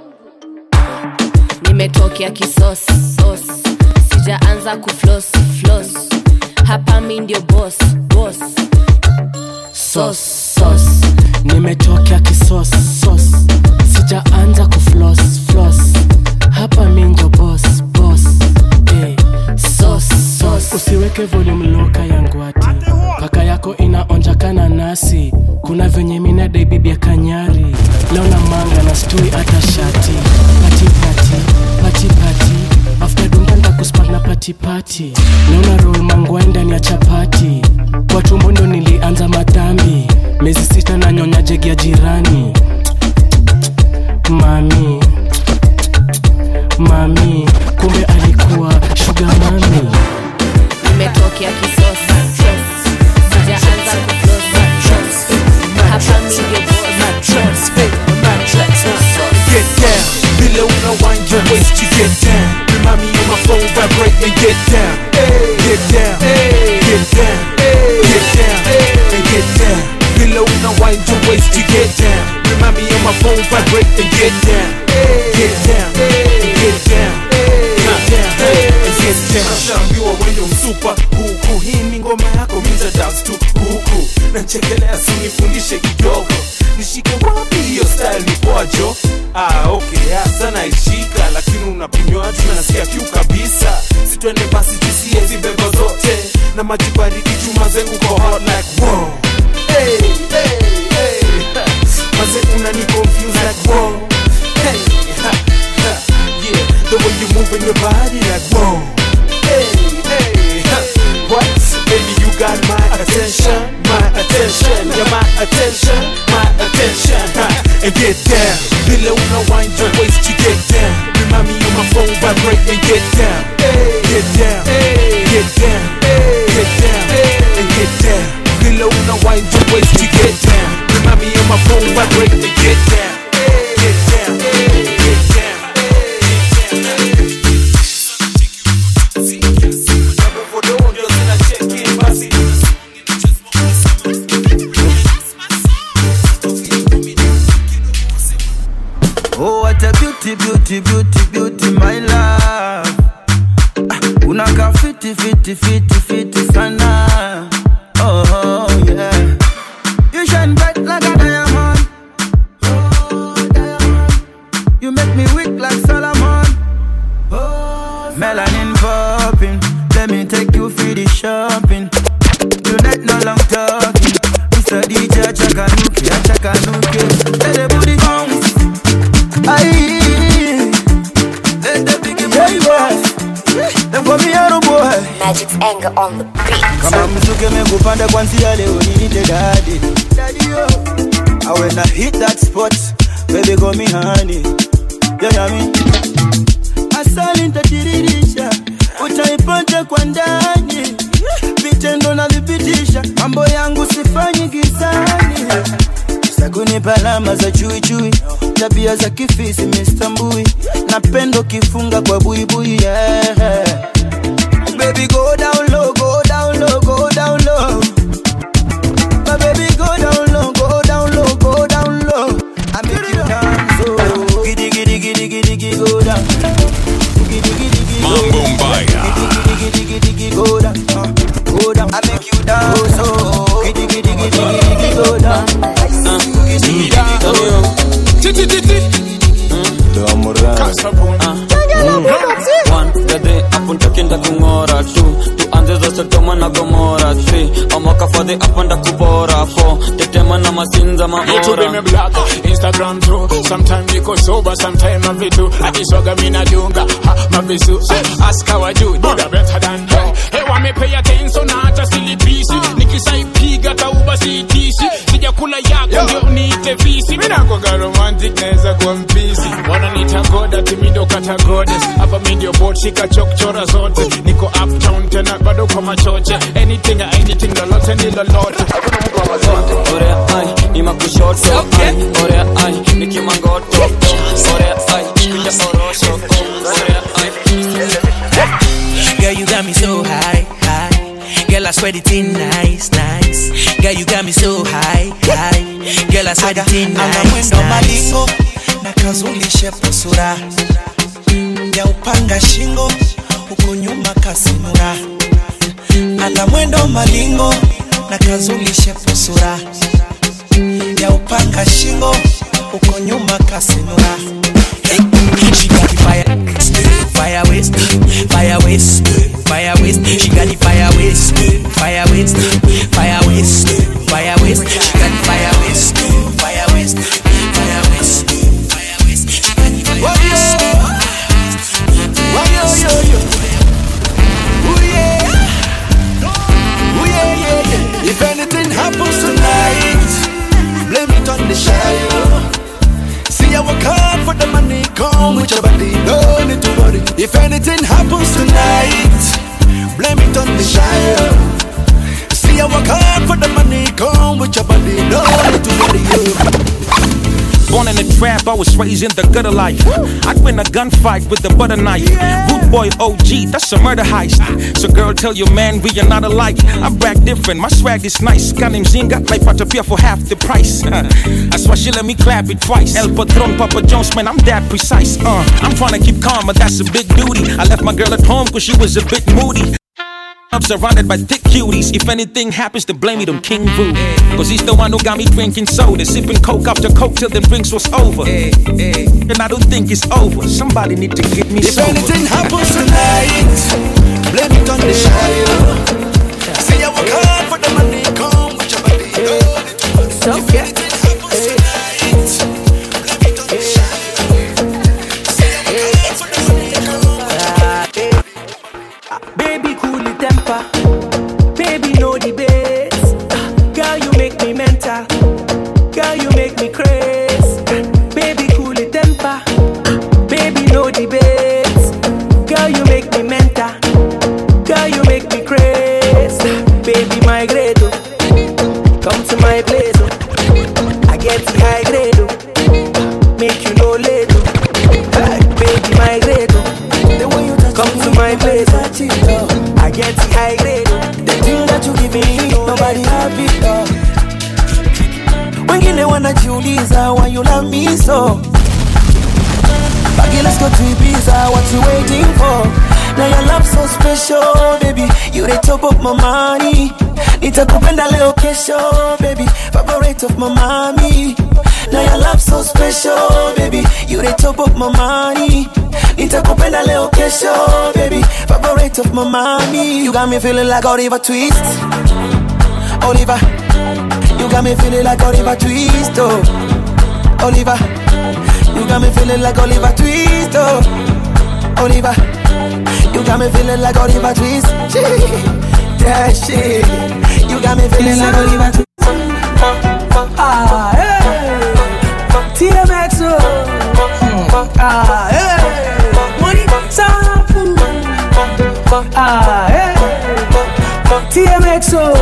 Nimetokea kisos, sos. Sijaanza kufloss, floss. Hapa mi ndio boss, boss. Sos, sos. Nimetokea kisos, sos. Sijaanza kufloss, floss. Hapa mi ndio boss, boss. Hey. Sos, sos. Usiweke volume loka yangu ati. Paka yako inaonja kana nasi. Kuna venye mina dai bibi ya kanyari. Leo na manga na stui ata shati. Pati pati, pati pati. After dundanda kuspak na pati pati. Leo na roll mangwa ndani ya chapati. Kwa tumbo ndo nilianza matambi. Mezi sita na nyonya jegi ya jirani. Mami, mami, kumbe alikuwa sugar mami. Nimetokea kisos, sos. Sijaanza kufloss, floss. Hapa mi ndio boss, get down, below no wind your waist to get down. Remind me on my phone, vibrate and get down. Get down, get down, get down, and get down. Below no wind your waist to get down. Remind me on my phone, vibrate and get down. Get down, get down, get down, and get down. Nashambiwa wendo msupa huku, hii ni ngoma yako mita dance tu huku. Nanchekelea sunifundishe kidogo. Nishike wapi hiyo style ni poajo. Ah okay, hasa naishika. Lakini unapimwa tu na nasikia kiu kabisa. Sitwende basi tusiye zibebo zote. Na maji baridi chuma zengu ko hot like wow. Hey, hey, hey. Maze unani confuse like wow. Hey, ha, ha. Yeah, the way you moving your body like wow. Hey, hey, ha. What? Baby you got my attention, my attention, yeah my attention, my attention, ha. And get down, below no wind your waist to get down. Remind me on my phone, vibrate and get down, get down, get down, get down, and get down. Below no wind your waist to get down. Remind me on my phone, vibrate and get down, get down, get down. Oh, what a beauty, beauty, beauty, beauty, my love. Ah, unaka fiti, fiti, fiti, fiti sana. Oh, oh, yeah. You shine bright like a diamond. Oh, diamond. You make me weak like Solomon. Oh, melanin popping. Let me take you for the shopping. Tonight no long talking. Mister D J Chakanuki, Chakanuki. Let the booty bounce. Aye, let the big boy. Them call me Arrow boy. Magic's anger on the beat. Kama mzuke mekupanda kwanzia leo niite daddy. Daddy yo. I when I hit that spot, baby call me honey. You know me. Asali nitatirisha, utaipata kwa ndani. Vitendo na vipitisha, mambo yangu sifanyi gizani. Sakunipa alama za chui chui, tabia za kifisi mistambui. Napendo kifunga kwa bui bui, yeah. Baby go down low, go down low, go down low. My baby go down low, go down low, go down low. I make you dance, so giddy giddy giddy giddy giddy go down. Giddy giddy giddy go down. Giddy giddy giddy giddy go down. Go down. I make you dance, so giddy giddy giddy giddy go down. One, dede, apunta kinda kungora tu. Tuanze zote madhe apanda kupora fo tetema na masinza maora YouTube me blog, Instagram too. Sometimes you go sober, sometimes I be too. I just waga me na dunga, ha, my visu. Ask how I do, did I better than her. Hey, want me pay attention, not just silly piece. Nikisai piga ka uba C T C. Sija kula yako, ndio niite visi. Mina kwa romantic, neza kwa mpisi. Wana nita goda, timido kata goddess. Hapa mi ndio boat, shika chokchora zote. Niko uptown, tena bado kwa machoche. Anything, anything, lolote ni lolote. Ore ai, ni makushoto ai. Ore ai, ni kimangoto. Ore ai, kuja orosho. Ore ai. Girl, you got me so high, high. Girl, I swear it in nice, nice. Girl, you got me so high, high. Girl, I swear it in nice, nice. Ana malingo na kazulishe pusura ya upanga shingo huko nyuma kasimura. Ana mwendo malingo na kazulishe pusura ya upanga shingo huko nyuma kasimura. She got the fire, fire waste, fire waste, fire waste. She got the fire waste, fire waste, fire waste, fire waste. She got the fire waste, fire waste, fire waste, fire waste. She got the fire waste. Why yo yo yo? Ooh yeah, ooh yeah yeah yeah. If anything happens tonight, blame it on the shadow. See I work hard for the money, come with your body, no need to worry. If anything happens tonight, blame it on the shadow. See I work hard for the money, come with your body, no need to worry. Born in a trap, I was raised in the gutter life. I'd win a gunfight with the butter knife. Root boy O G, that's a murder heist. So girl, tell your man we are not alike. I brag different, my swag is nice. Got him zinga, like Patapia for half the price. That's why she let me clap it twice. El Patron, Papa Jones, man, I'm that precise. Uh, I'm trying to keep calm, but that's a big duty. I left my girl at home cause she was a bit moody. I'm surrounded by thick cuties. If anything happens, then blame it on King Vu. Cause he's the one who got me drinking soda, sipping coke after coke till the drinks was over. And I don't think it's over. Somebody need to get me if sober. If anything happens tonight, blame it on the shadow. Say I work hard for the money, come with your body. So if anything happens tonight, blame it on the shadow. Say I work hard for the money, come with your body. Baby, cool it temper. Baby, no debates. Girl, you make me mental. Girl, you make me crazy. Baby, cool it temper. Baby, no debates. Girl, you make me mental. Girl, you make me crazy. Baby, my grade, oh. Come to my place, oh. I get the high grade, oh. Make you no late, oh. Baby, my grade, oh. Come to my place, oh. I get the high grade, oh. The thing that you give me, nobody happy, oh. Wengine wanajiuliza why you love me so. Baggy, let's go to Ibiza, what you waiting for? Now your love so special, baby. You the top of my money. Nitakupenda leo kesho, baby. Favorite of my mommy. Now your love so special, baby. You the top of my money. Nitakupenda leo kesho, baby. Favorite of my mommy. You got me feeling like Oliver Twist. Oliver. You got me feeling like Oliver Twist, oh. Oliver. You got me feeling like Oliver Twist, oh. Oliver. You got me feeling like Oliver Twist. That shit. You got me feeling like Oliver Twist. Ah, hey. T M X, oh. Ah, hey. Money, sample. Ah, hey. T M X, oh.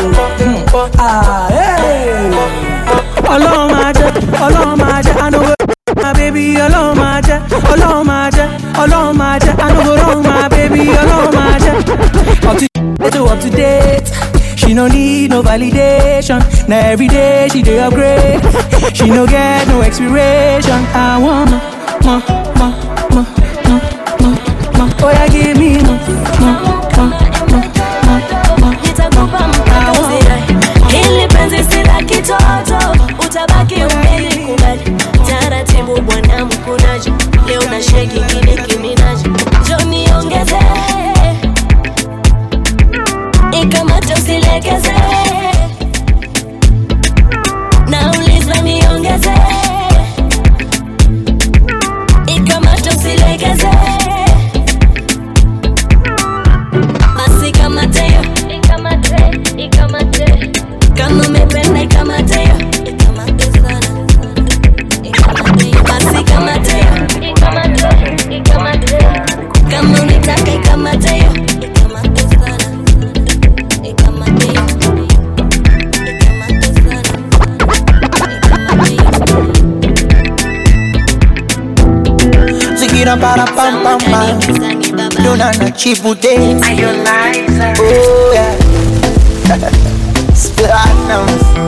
Ah, hey. Ọlọ́run máa jẹ́, Ọlọ́run máa jẹ́, I know my baby, Ọlọ́run máa jẹ́, Ọlọ́run máa jẹ́, Ọlọ́run máa jẹ́, I know go wrong, my baby, Ọlọ́run máa jẹ́. Up to, up to date, she no need no validation. Now every day she dey upgrade, she no get no expiration. I want more, more, more, more, more, more. Oh yeah, give me more, more, more, more, more. Nitakupa mpenzi, ili penzi si la kitoto, utabaki umelikubali. Taratibu bwana mkunaji, leo na sheki kile kiminaji. Joni ongeze, ikamata usilegeze. Bana bara pam pam pam. Dona na chibude. Oh yeah. Platinum.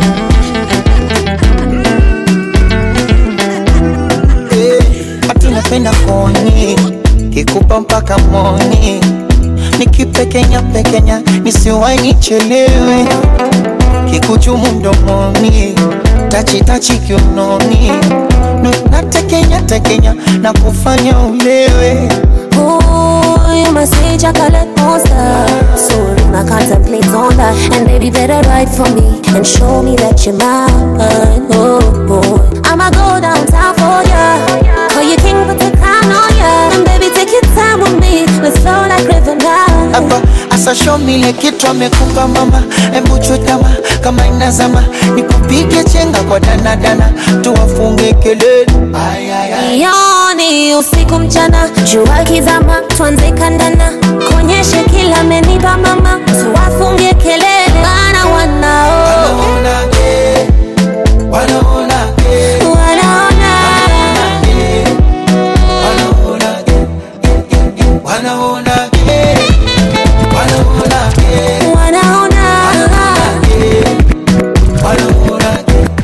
Eh, ati napenda koni. Kikupa mpaka moni. Nikipe Kenya pekenya nisiwahi nichelewe. Kikuchumu mdomoni. Tachi tachi kiunoni. Natekenya tekenya na kufanya ulewe. Ooh, you must say chocolate monster. So I contemplate on that. And baby better write for me and show me that you're mine. Oh boy, I'ma go downtown for ya. Call you king but the crown on ya. And baby take your time with me. Let's flow like river now. Hapa asa show me le kitu amekupa mama. Embu chutama kama inazama. Nikupige chenga kwa dana dana. Tuwafunge kelele. Ay ay ay. Yoni usiku mchana. Jua kizama tuanze kandana. Konyeshe kila amenipa mama. Tuwafunge kelele. Wana wanao. Wanaona ke. Wanaona ke. Wanaona. Wanaona ke. Wanaona ke. Wanaona ke. Wanaona.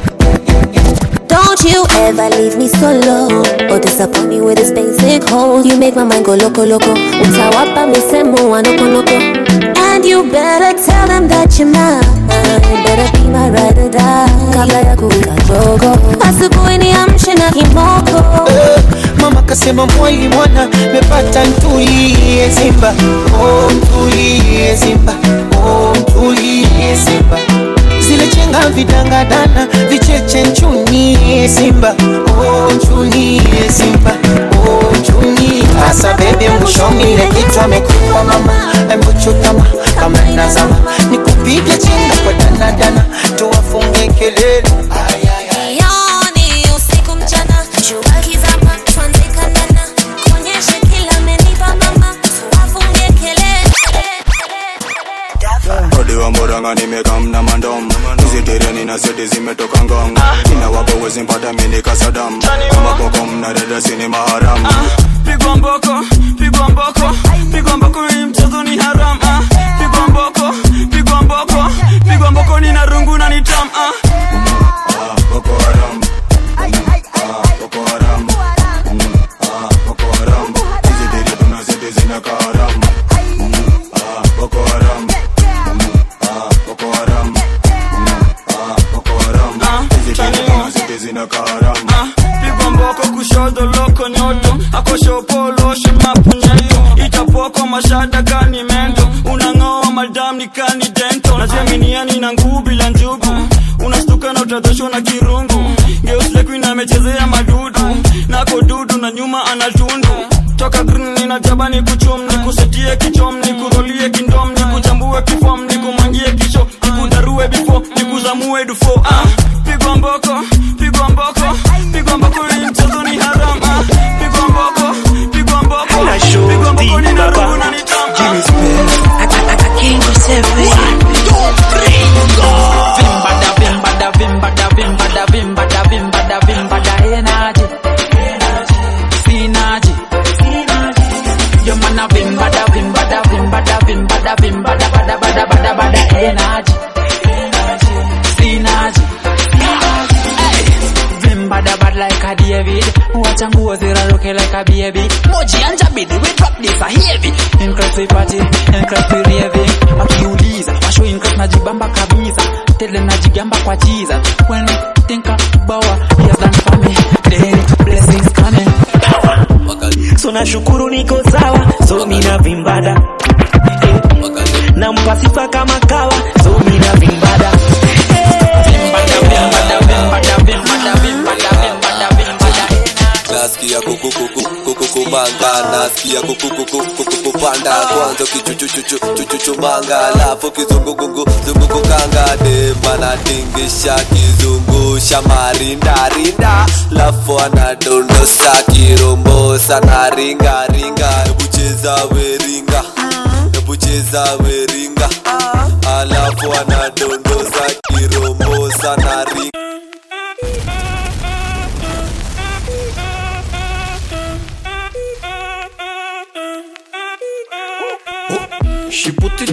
Don't you ever leave me solo or disappoint me with this basic hole. You make my mind go loco loco. Utawapa misemo wanoko loko. And you better tell them that you're mine. Better be my ride or die. Kabla ya kuwika jogo. Asubuhi niamshe na kimoko. Mama kasema mwali mwana mepata ntulie Simba. Oh ntulie Simba. Oh ntulie Simba. Zile chenga vidanga dana vicheche nchunie Simba. Oh nchunie Simba. Oh nchunie. Asa baby mshomi le kitu amekupa mama. Embu chutama kama inazama. Nikupige chenga kwa dana dana. Tuwafunge kelele. Ay ay ay. Yoni usiku mchana. Jua kizama tuanze kandana. Konyeshe kila amenipa mama. Tuwafunge kelele. Rodi wa moranga nimekam na mandom. Nizitereni na seti zimetoka ngong. Kina wapo wezi mpata mini kasadam. Kama boko mna dada sini maharam. Pigwa mboko, pigwa mboko. Pigwa mboko hii mchezo ni haram. Pigwa mboko, pigwa mboko. Pigwa mboko ni na rungu na ni tam. Boko haram. Boko haram. Boko haram. Nizitereni tuna seti zina kaharam. Boko haram. Boko haram. Boko haram. Nizitereni tuna seti zina kaharam. Pigwa mboko kushoto loko nyoto. Akosho polo shimapu nyayo. Itapoko mashada kani mento. Unangoa madam ni kani dento. Najeminiani na nguvu bila njugu. Unastuka na utadhoshwa na kirungu. Geusle queen amechezea madudu. Nako dudu na nyuma anatundu. Toka green nina jabani kuchum. Nikusetie kichom, nikurolie kindom. Nikuchambue kifom, nikumangie kisho. Nikudarue before, nikuzamue dufo. Ah, pigwa mboko, pigwa mboko. Pigwa mboko hii mchezo ni haram. Ah, pigwa mboko, pigwa mboko. Pigwa mboko ni na rungu na ni tam. I can't go seven. One, two, three, go. Vimbada, vimbada, vimbada, vimbada, vimbada, vimbada, vimbada, energy, energy, energy. Your man a vimbada, vimbada, vimbada, vimbada, vimbada, bada, bada, bada, bada, energy, energy, energy. Vimbada bad like a David. Watch and go zero look like a baby. Moji and Jabidi, we drop this a heavy. Incredible party, incredible raving. Akiuliza, washo incredible najibamba kabisa. Tele najigamba kwa Jesus. When we think about what he has done for me, then blessings coming. So nashukuru niko sawa, so mina vimbada. Nampa sifa kama kawa, so mina vimbada. Vimbada, vimbada, vimbada, vimbada, vimbada, vimbada, vimbada. Nasikia kuku kuku kuku kumanga, nasikia kuku kuku kuku kupanda. Kwanza kichuchuchuchu chuchuchu manga, alafu kizungugungu zungugu kanga. Dema na tingisha kizungusha marinda rinda, lafu anadondosa kirombosa na ringa ringa. Hebu cheza we ringa, hebu cheza we ringa, alafu anadondosa kirombosa na ringa.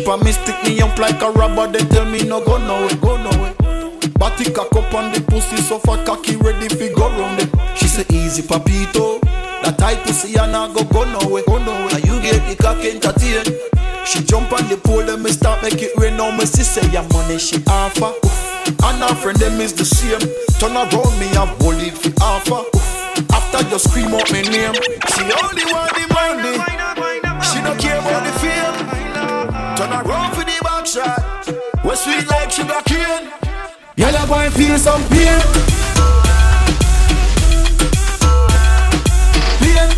on me, stick me up like a rubber. They tell me no go nowhere, go nowhere. But it cock up on the pussy, so far cocky ready fi go round it. She say easy papito, that tight pussy and I go go nowhere, go nowhere. And you get the cock entertain. She jump on the pole, then me start make it rain. Now me see say your money she offer, and her friend them is the same. Turn around me and hold it fi offer. After you scream out my name, she only want the money. She don't care about the fame. Turn around for the back shot. We sweet like sugar cane. Yellow boy feel some pain. Pain.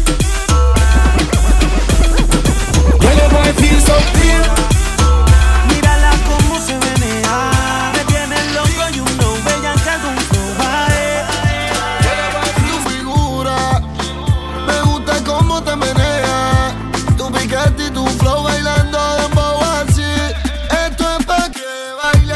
Yellow boy feel some pain. Mírala como se menea. Me tiene loco y uno bella que con su bae. Tu figura, me gusta cómo te menea. Tu piquete y tu flow bailando dembow así. Esto es pa' que baile.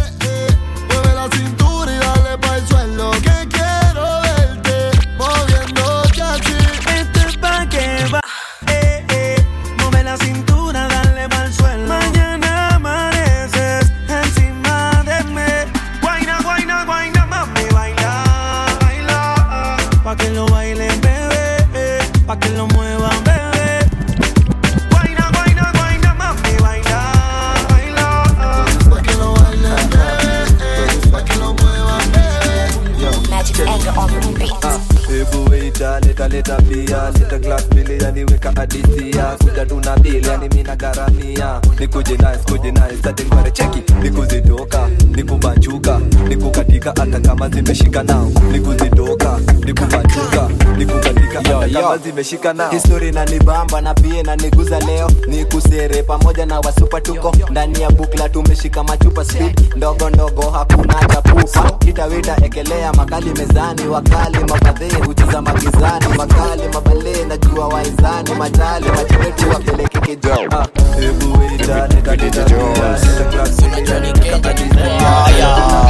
Leta leta pia, leta glass bili yani weka adisia. Kuja tuna bili yani mina garamia. Nikuje nice, kuje nice, tate ngware cheki. Nikuzidoka, nikubanjuka, nikukatika hata kama zimeshika nao. Nikuzidoka, nikubanjuka, nikukatika hata kama zimeshika nao. History na nibamba na pia na niguza leo. Nikusere pamoja na wasupa tuko ndani ya bukla tumeshika machupa speed. Ndogo ndogo hakuna chapupa. Kitawita ekelea makali mezani wakali mafadhili hucheza magizani. Makali mabale na jua waizani matali machiwetu wapeleke kijao. Ebu wita leta leta pia, leta glass bili yani weka adisia.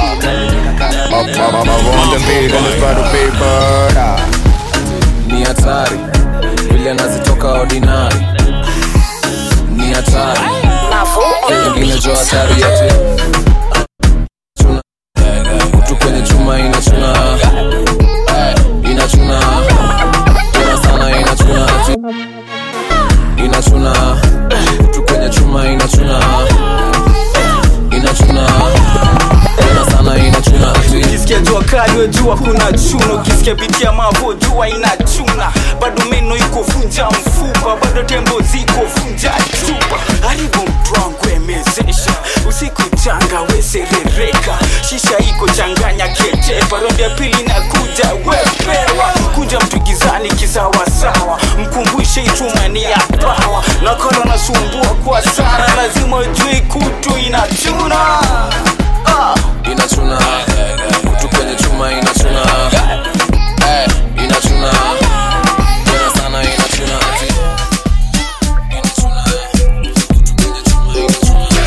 On the beat and it's about to be bird. Ni hatari vile nazitoka ordinary. Ni hatari ingine jo hatari yetu. Kutu kwenye chuma inachuna, inachuna tena sana, inachuna ati inachuna. Kutu kwenye chuma inachuna, inachuna tena sana, inachuna ati. Ukisikia jua kali we jua kuna chuna. Ukisikia bitia mavo jua inachuna. Bado meno iko funja mfupa, bado tembo ziko funja chupa. Haribu mtwangu emezesha, usiku changa we serereka. Shisha iko changanya ketepa, rondi ya pili na kuja wepewa. Kuja mtu gizani kisawa sawa, mkumbushe ituma ni ya pawa. Nakolo nasumbua kwa sana, lazima ujui kutu inachuna. Ah. Inachuna kutu kwenye chuma inachuna, eh, inachuna tena sana, inachuna ati inachuna kutu kwenye chuma inachuna,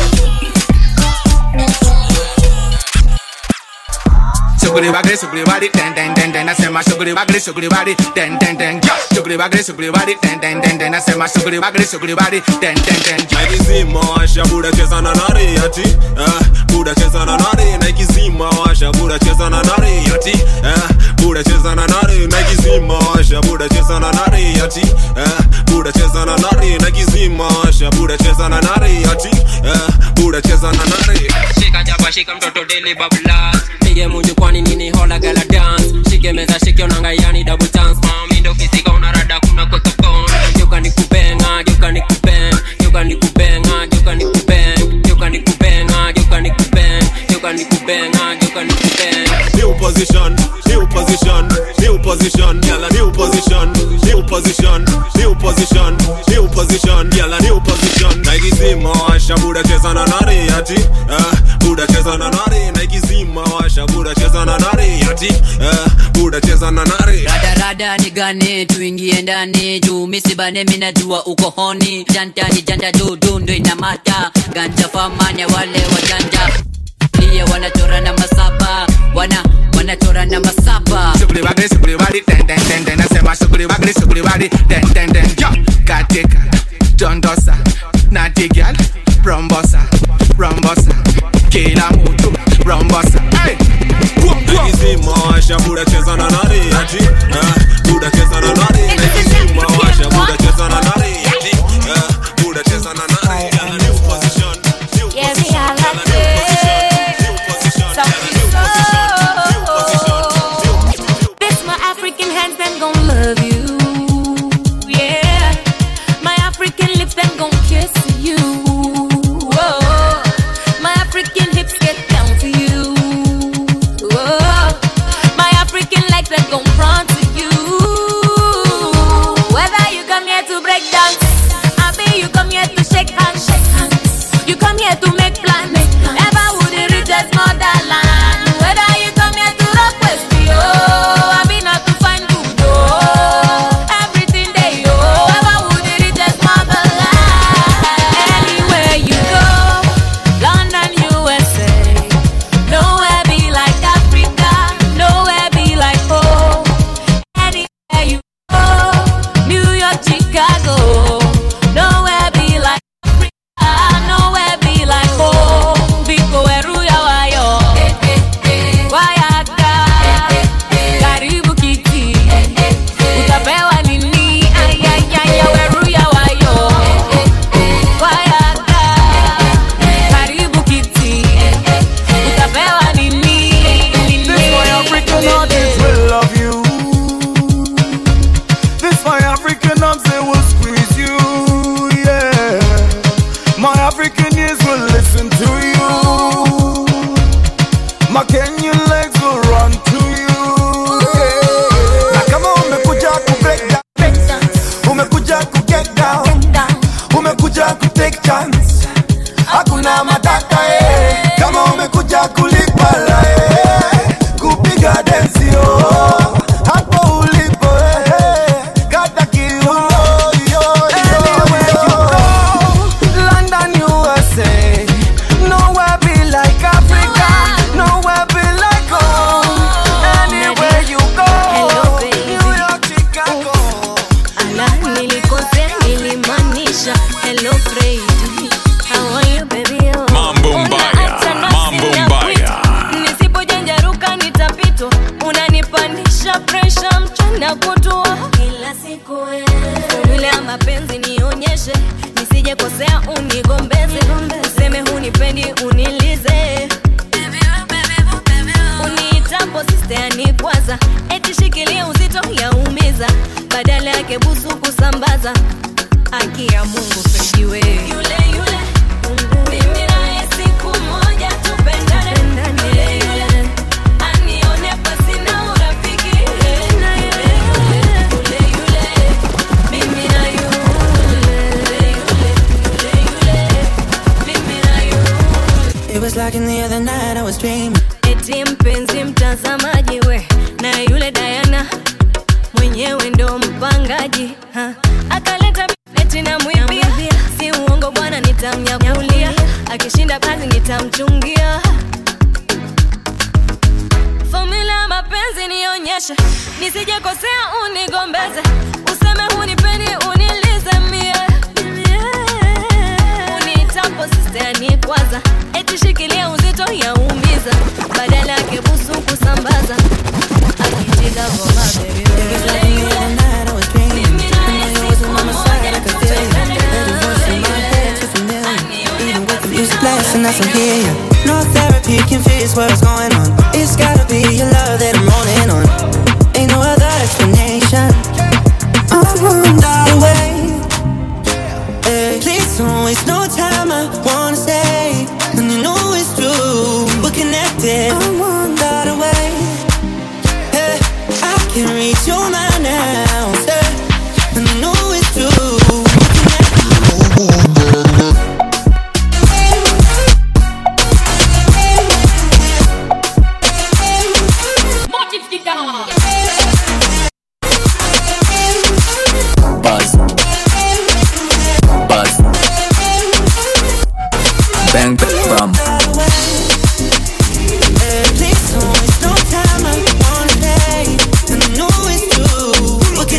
Sugri bagri sugri bari den den den den. Nasema sugri bagri sugri bari den den den. Sugri bagri sugri bari den den den den. Nasema sugri bagri sugri bari den den den. Naikizima washa buda cheza na nari ati eh, buda cheza na nari. Naikizima washa buda cheza na nari ati eh, buda cheza na nari. Naikizima washa buda cheza na nari ati eh, buda cheza na nari. Naikizima washa buda cheza na nari ati eh, buda cheza na nari. Shika jaba shika mtoto deli bablas. Pige munju kwani nini hola gala dance. Shike meza shike onanga yani double chance. Mami ndo fisika unarada kuna kwa kapon. Yoka ni kubenga, yoka ni kubenga, yoka ni kubenga, yoka ni kubenga, yoka ni kubenga, yoka ni kubenga, yoka ni kubenga, yoka ni kubenga. New position, new position, new position, yalla new position, new position, new position, new position, yalla new position. Naikizima washa buda cheza na nari ati eh, buda cheza na nari. Naikizima washa buda cheza na nari ati eh, buda cheza na nari. Rada rada ni gani tuingie ndani juu misibane mina jua uko honi. Janta ni janta dudu ndo inamata. Ganja famanya wale wajanja liye wanachora na masaba. Wana wanachora na masaba. Sugri bagri sugri bari den den den den. Nasema sugri bagri sugri bari den den den. Yo katika dondosa natigal brombosa. ati eh, buda cheza na nari na ikizima washa buda cheza na nari ati eh, buda cheza na nari na new position new position na new position new position new position. This my African hands, them gon' love you. Yeah, my African lips, them gon' kiss you. Whoa, my African hips get down for you. Whoa, my African legs, them gon' prance to you. Whether you come here to break dance, I mean you come here to shake hands, shake hands. You come here to make plans, never would it reach as motherland. Whether you come here to rock with me, oh, I mean not to find good, oh, everything they oh, never would it reach as motherland. Anywhere you go, London, U S A, nowhere be like Africa, nowhere be like home. Anywhere you go, New York, Chicago, nowhere be like Africa, nowhere be like home. Biko eruya wayo, wayaka, karibu kiti, utapewa nini? Ayayaya, eruya wayo, wayaka, karibu kiti, utapewa nini? This my African artists will love you. This my African arms, they will squeeze you. Yeah, my African ears will listen to you. My Kenyan legs will run to you. Yeah. Na kama umekuja ku break down, umekuja ku get down, umekuja ku take chance, hakuna matata eh. Kama umekuja kulipa la eh, kupiga dance yo, hapo ulipo eh, kata kiuno yo yo yo. London, U S A, nowhere be like Africa, nowhere be like home. Anywhere you go, New York, Chicago. Ala, nilikosea, nilimaanisha hello Freddy. How are you baby? Oh. Mambo mbaya, mambo mbaya. Nisipojenjaruka nitapitwa, unanipandisha pressure mchana kutwa kila siku wewe. Yule ya mapenzi nionyeshe, nisije kosea unigombeze, useme hunipendi unilize. Unitambo sister yanikwaza, eti shikilia uzito yaumiza, badala yake busu kusambaza. Haki ya Mungu Freddy we. Yule yule mimi naye siku moja tupendane. Yule yule anione pasi na urafiki. Yule yule mimi na yule mimi na yule. It was like in the other night I was dreaming. Eti mpenzi mtazamaji we, na yule Diana mwenyewe ndo mpangaji ha. Akaleta eti na mwibia, si uongo bwana nitamnyakulia, akishinda kazi nitamchungia. Formula mapenzi nionyeshe, nisije kosea unigombeze, useme hunipendi unilize mie. Unitapo sister nikwaza, eti shikilia uzito yaumiza, badala yake busu kusambaza. Akijiga goma baby The other night I was dreaming. I know you wasn't on my side, I could feel you. Every voice in my head too familiar. Even with the music blasting, I still hear you. No therapy can fix what's going on. It's gotta be your love that I'm rolling on. Ain't no other explanation. I wonder away. Hey, please don't waste no time. I wanna stay, and you know it's true. We're connected. I wonder away. Hey, I can reach your mind now, hey, and you know it's true. Buzz, buzz, bang bang brum. Please don't waste no time. I wanna stay, and you know it's true. We're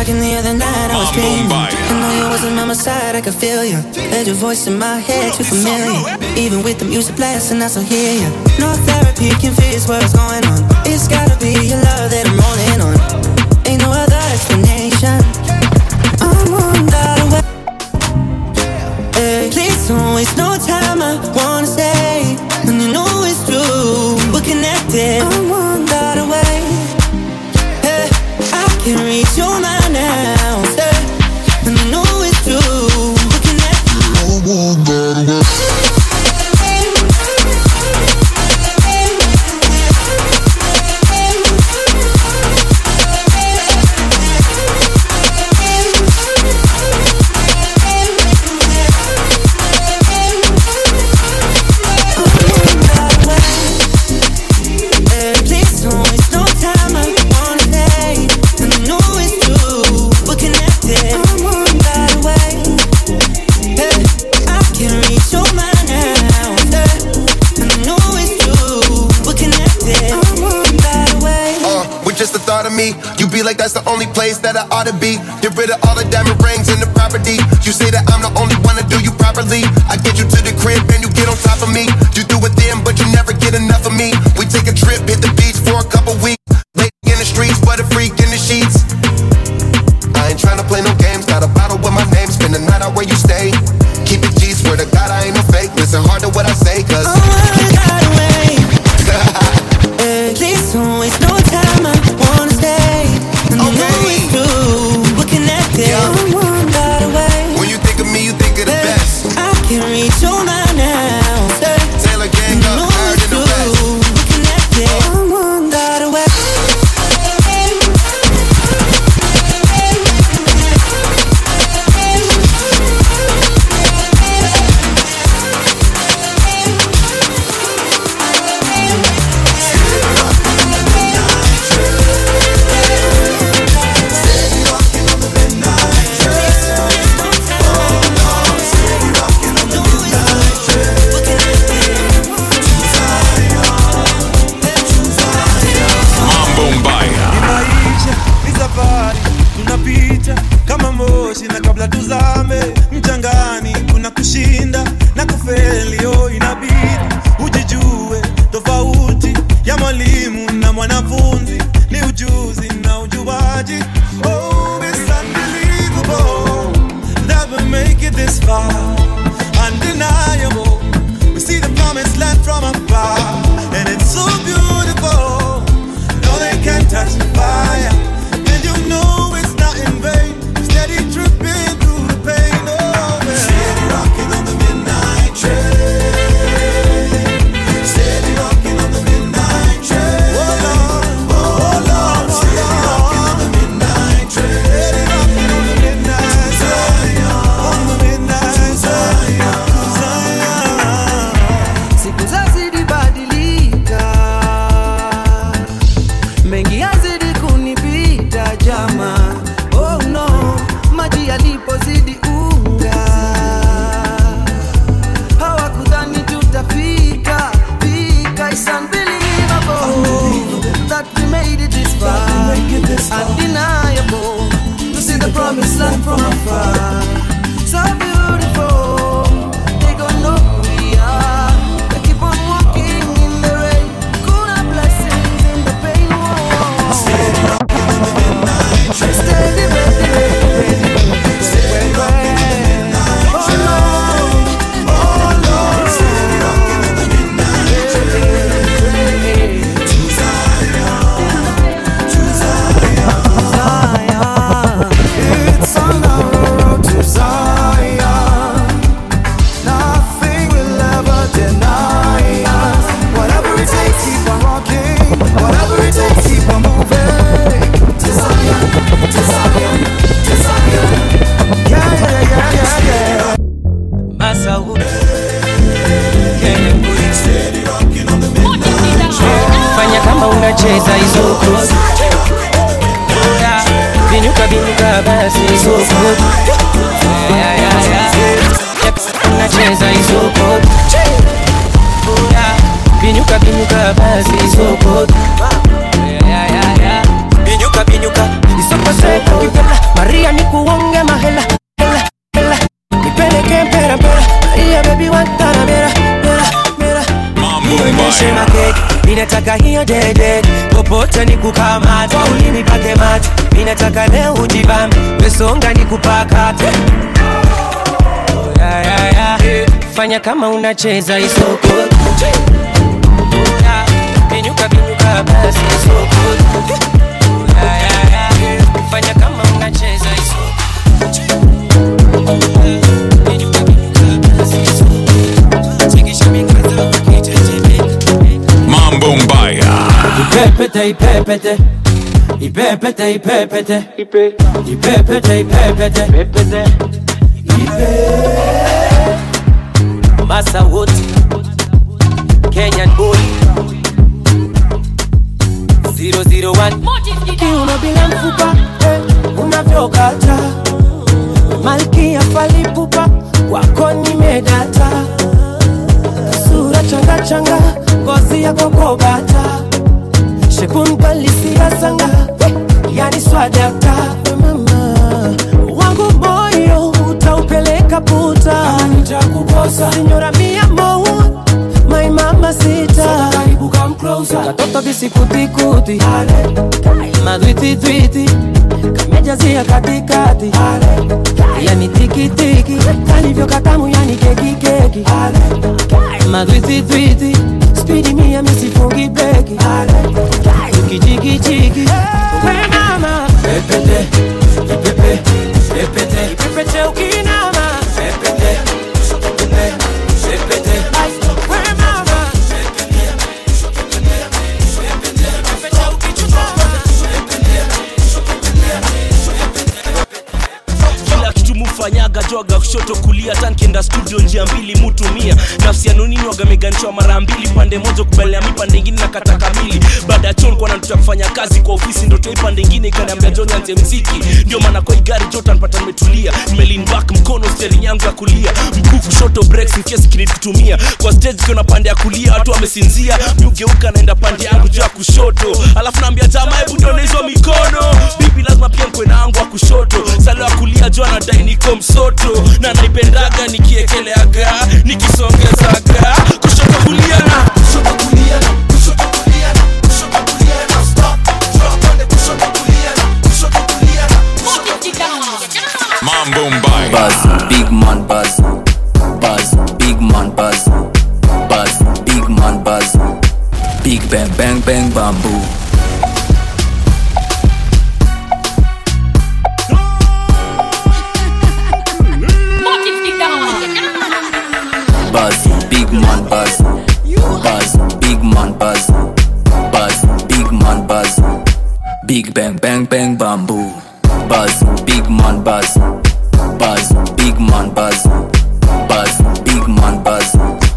talking the other night, I was dreaming. I know you wasn't on my side, I could feel you. Heard your voice in my head, too familiar. Even with the music blasting, I still hear you. No therapy can fix what's going on. It's gotta be your love that I'm rolling on. Ain't no other explanation. I'm on that way. Hey, please don't waste no time, I wanna stay. And you know it's true, we're connected. I'm on that way. Hey, I can reach your mind now. Hey, and you know it's true, we're connected. I'm on that way. You be like that's the only place that I ought to be. Get rid of all the diamond rings and the property. You say that I'm the only one to do you properly. I get you to the crib and you get on top of me. You do it then, but you never get enough of me. We take a trip, hit the beach for a couple weeks. Late in the streets, but a freak in the sheets. I ain't tryna play no games. Got a bottle with my name. Spend the night out where you stay. Keep it G, swear to God I ain't no fake. Listen hard to what I say, cause oh, that way. Hey, please don't waste no time, I wanna stay. And you know it's true, we're connected. I'm on that way. When you think of me, you think of the hey, best. I can reach your mind now. Hey, Taylor gang up, heard in the rest. We're connected. I'm on that way. Na kabla tuzame mchangani, kuna kushinda na kufeli. Oh, inabidi ujijue tofauti ya mwalimu na mwanafunzi ni ujuzi na ujuaji. Oh, it's unbelievable that we make it this far. Undeniable, we see the promised land from afar, and it's so beautiful. No, they can't touch the fire, and you know it's not in vain. Steady tripping through the pain, oh man. Steady rocking on the midnight train. Steady rocking on the midnight train. Oh Lord, oh Lord, steady rocking on the midnight train. Steady rocking on the midnight train. On the midnight train. Siku zazidi badilika, mengi yazidi kunipita jama. Oh no, maji yalipozidi unga, hawakudhani tutafika fika. It's unbelievable that we made it this far. Undeniable to see the promised land from afar. So beautiful, they gon' know who we are. They keep on walking in the rain. Kuna blessings in the pain. Whoa. Steady rocking on the midnight train. Steady, ready, ready, ready. Steady rocking on the midnight train. Oh Lord, oh Lord. Steady rocking on the midnight train. To Zion, to Zion, Zion. It's on our road to Zion. Nothing will ever deny us. Whatever it takes, keep on rocking. Whatever it takes, keep on moving. To Zion, to Zion, to Zion. Yeah, yeah, yeah, yeah, yeah. Massa steady rocking on the midnight train. Fanya kama unacheza hizo cross. Binyuka binyuka basi hizo cross. Yeah, yeah, yeah. Unacheza hizo cross. Binyuka binyuka basi hizo cross. Yeah, yeah, yeah. Binyuka binyuka hizo cross. nionyeshe makeke, ninataka hiyo dede, popote nikukamate, kwa ulimi pake mate, ninataka leo ujibambe, besonga nikupakate. Oh yeah yeah yeah, fanya kama unacheza isoko. Yeah, binyuka binyuka basi isoko. Yeah yeah yeah, fanya kama unacheza isoko. Mambo Mbaya. Ipepete, ipepete, ipepete, ipepete, ipepete, ipepete, ipepete, Masa wote Kenyan boy zero zero one. Kiuno bila mfupa, eh, unavyokata Malkia Falipupa, wako nimedata. Sura changa changa, ngozi ya kokobata, shepun palisia sanga, yani swadata. Mama wangu moyo utaupeleka puta, nitakukosa signora mia mo, my mama sita. Karibu come closer, katoto bisikuti kuti, madwiti twiti, kamejazia katikati, yani tiki tiki, kalivyo katamu yani keki keki, madwiti twiti, speedy mia misifungi beki, ukijiki jiki, we mama, pepete, pepe, pepete, pepete ukinama, pepete, pepe, pepete, we mama, pepete ukichutama, kila kitu mufanyaga joga kushoto kulia, tankienda studio njia mbili mutumia, nafsi ya nonini wagameganishwa mara mbili, pande moja kubelea mi pande ingine na kata kamili. Baada ya chon kwa natuta kufanya kazi kwa ofisi, ndo toi pande ingine ikaniambia Jordan nze mziki, ndio maana kwa igari Jordan pata nimetulia, nimelin back mkono steering yangu ya kulia, mkuu kushoto breaks in case kinit kutumia, kwa stage kiona pande ya kulia watu wamesinzia, mi ugeuka naenda pande yangu juu ya kushoto, alafu naambia jamaa hebu nione hizo mikono, bibi lazima pia mkwe na yangu wa kushoto, salo ya kulia juu anadai niko msoto, na naipendaga nikiekeleaga, nikisongezaga, kushoto kulia na kushoto kulia na kushoto kulia na kushoto kulia na stop drop on the kushoto kulia na kushoto kulia na kushoto kulia na Mambo Mbaya. Buzz, big man buzz, buzz, big man buzz, buzz, big man buzz, big bang bang bang bamboo. Buzz, big man buzz, buzz, big man buzz, buzz, big man buzz, big bang bang bang bamboo. Buzz, big man buzz, buzz, big man buzz, buzz, big man buzz,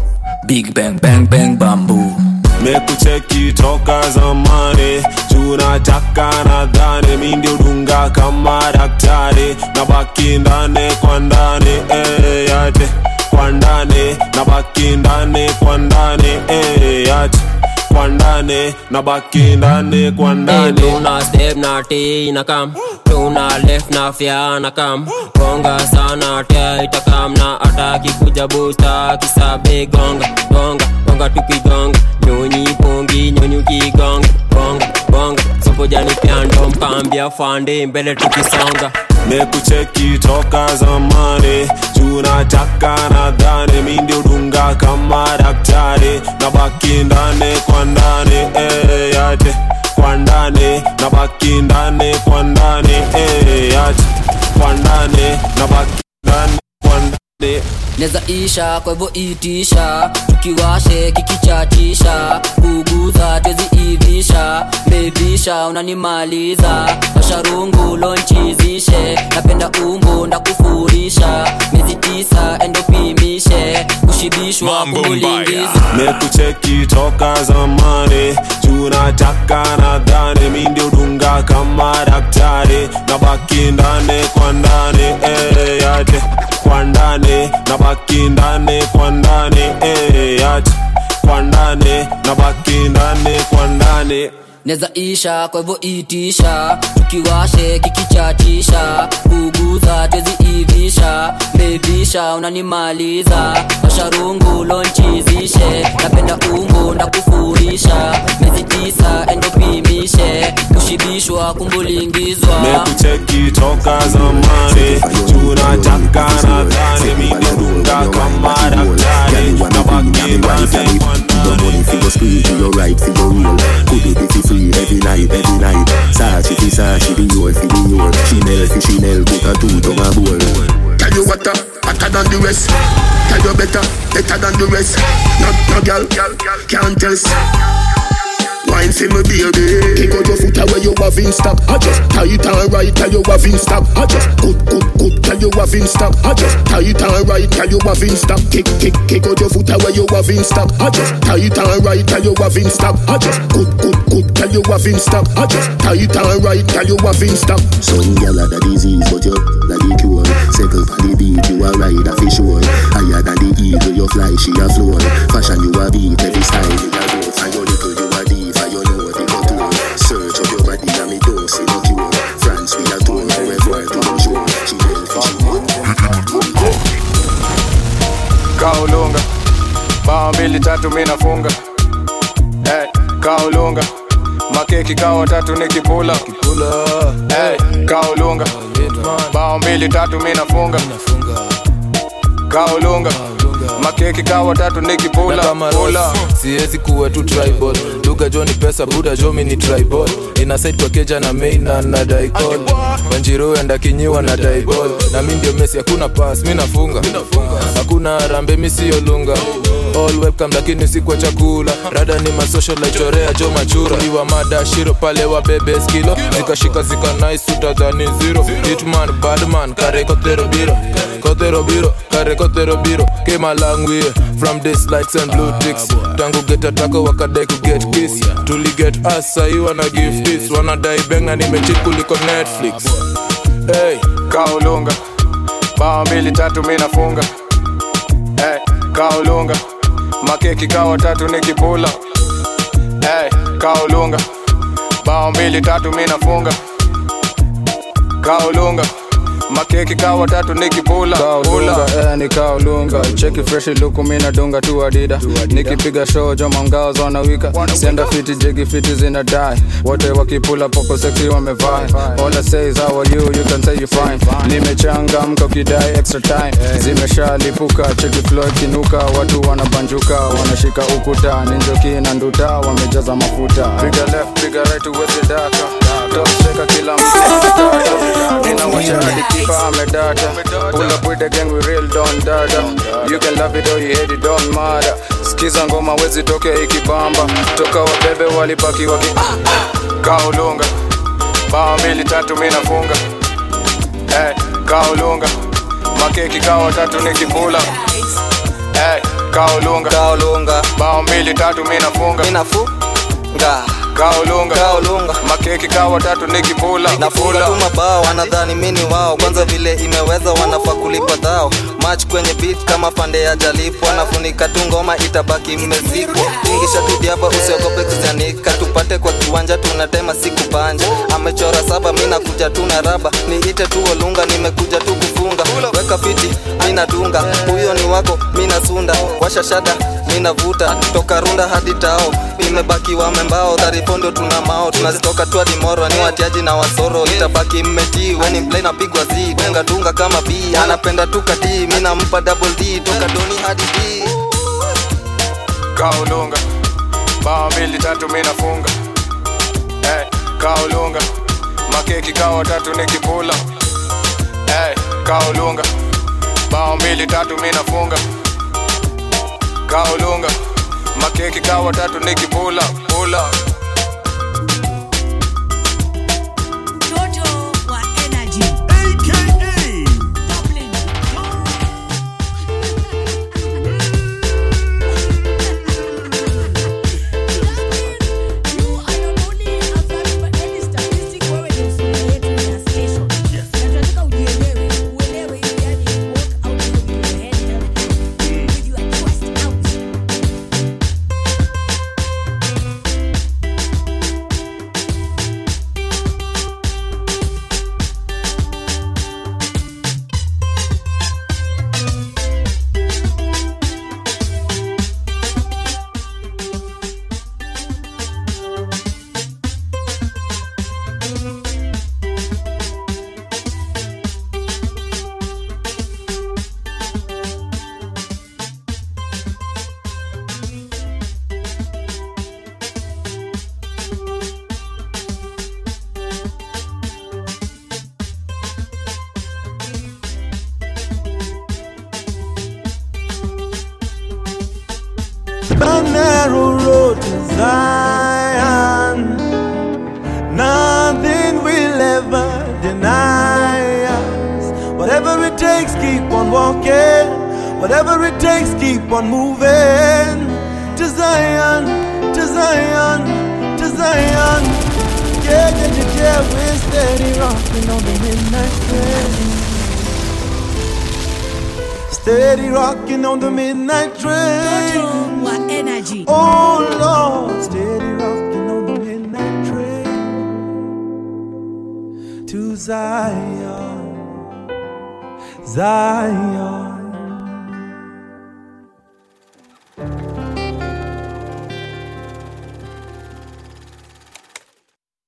big bang bang bang bamboo. Mekucheki toka zamani, tunataka nadhani, mi ndio dunga kama daktari, nabaki ndani kwa ndani, eh yate kwa ndani, nabaki ndani kwa ndani, eh yate kwa ndani, nabaki ndani kwa ndani. Tuna step na T na kam, tuna left na fya na kam, gonga sana tia itakam na ataki kuja booster kisabe gonga gonga gonga tukigonga, nyonyi pongi nyonyi kigonga gonga gonga, sopo jani piando mpambia fande mbele tukisonga. Mekucheki toka zamani, tunataka nadhani, mi ndio dunga kama daktari, nabaki ndani kwa ndani, eh yate kwa ndani, nabaki ndani kwa ndani, eh yate kwa ndani, nabaki ndani kwa ndani. Neza isha kwa hivyo itisha, tukiwashe kikichatisha, kuguza tezi ivisha, bebisha unanimaliza, washarungu lonchizishe, napenda umbo ndakufurisha, miezi tisa endopimishe, kushibishwa kumulingiza. Mekucheki toka zamani, tunataka nadhani, mi ndio dunga kama daktari, nabaki ndani kwa ndani, eh yate kwa ndani, nabaki ndani kwa ndani, eh yate kwa ndani, nabaki ndani kwa ndani. Neza isha kwa hivyo itisha, tukiwashe kikichatisha, kuguza tezi ivisha, bebisha unanimaliza, washarungu lonchizishe, napenda umbo the rest. No, no girl, can't test. Wine for me baby. Kick out your foot away you have in stock. I just tight and right till you have in stock. I just good, good, good till you have in stock. I just tight and right till you have in stock. Kick, kick, kick out your foot away you have in stock. I just tight and right till you have in stock. I just good, good, good till you have in stock. I just tight and right till you have in stock. Some gyal had the disease but you like the cure. Circle for the beat you a ride a fish sure. Higher than the eagle you fly she a floor. Fashion you a beat every style you a go. For your little you a deep. You know the contour. Search of your body and me don't see no cure. France we a tour forever to the show. She will fish Kaulunga bao mbili tatu mimi nafunga. Hey, kaulunga makeki kawa tatu nikipula. Hey, kaulunga bao mbili tatu mimi nafunga. Kaulunga makeki kawa tatu nikipula. Pula siwezi kuwa tu tribal. Duga Johnny pesa buda Jomi ni tribal. Ina side kwa keja na main na na daikol. Wanjiru enda kinyiwa na daikol. Na mimi ndio Messi hakuna pass mimi nafunga. Hakuna rambe mimi sio lunga. All welcome lakini si kwa chakula. Rada ni ma social like chorea jo machura. Iwa mada shiro pale wa bebe skilo. Zikashika zika nice utadhani zero. Hitman badman kare kotero biro. Kotero biro kare kotero biro. Came a long way from this lights and blue ticks. Tangu get atako wakadai ku get kiss. Tuli get us say you wanna give this. Wanna die benga nimechill kuliko Netflix. Hey, kaulunga bao mbili tatu mimi nafunga. Hey, kaulunga makeki kawa tatu nikipula. Hey, kaulunga bao mbili tatu mimi nafunga. Kaulunga makeki kawa tatu nikipula. Kaulunga eh ni kaulunga. Cheki fresh look mimi nadunga tu adida. Nikipiga show joma mgao zona wika. Senda fiti jigi fiti zina die. Wote wakipula poko sexy wamevai. All I say is how are you, you can say you fine. Nimechangamka kidai extra time. Zimeshalipuka cheki flow kinuka. Watu wanabanjuka wanashika ukuta. Ninjoki na nduta wamejaza mafuta. Piga left piga right uweze data. Top seka kila mtu. Nina wachana keeper amedata. Pull up with the gang we real don't dada. You can love it or you hate it don't matter. Skiza ngoma wezi toke ikibamba. Toka wabebe walipaki waki kaulunga bao mbili tatu mimi nafunga. Hey, kaulunga makeki kawa tatu nikipula. Hey, kaulunga kaulunga bao mbili tatu mimi nafunga. Mimi nafunga Kaulunga Kaulunga makeki kawa tatu nikipula. Nafunga tu mabao wanadhani mimi wao. Kwanza vile imeweza wanafaa kulipa dhao. Match kwenye beat kama pande ya jalipo. Nafunika tu ngoma itabaki mmezikwa. Tingisha tu diaba usiogope kuzanika. Tupate kwa kiwanja tunatema siku panja. Amechora saba mimi nakuja tu na raba. Niite tu Olunga nimekuja tu kufunga. Weka fiti mimi nadunga. Huyo ni wako mimi nasunda. Washa shada mimi navuta. Toka runda hadi tao. Imebaki wamembao Tharifondo tuna mao. Tunazitoka tu hadi moro. Ni watiaji na wasoro. Itabaki mmeti. Weni mplay na pigwa zi. Dunga dunga kama B. Anapenda tu kati. Mimi nampa double D. Toka doni hadi D. Kaulunga bao mbili tatu mimi nafunga. Hey, kaulunga makeki kawa tatu nikipula. Hey, kaulunga bao mbili tatu mimi nafunga. Kaulunga makeki kawa tatu nikipula. Pula Toto wa energy a narrow road to Zion. Nothing will ever deny us. Whatever it takes, keep on walking. Whatever it takes, keep on moving. To Zion, to Zion, to Zion. Yeah, yeah, yeah, yeah, we're steady rocking on the midnight train. Steady rocking on the midnight train. What energy? Oh Lord, steady rocking on the midnight train. To Zion, Zion.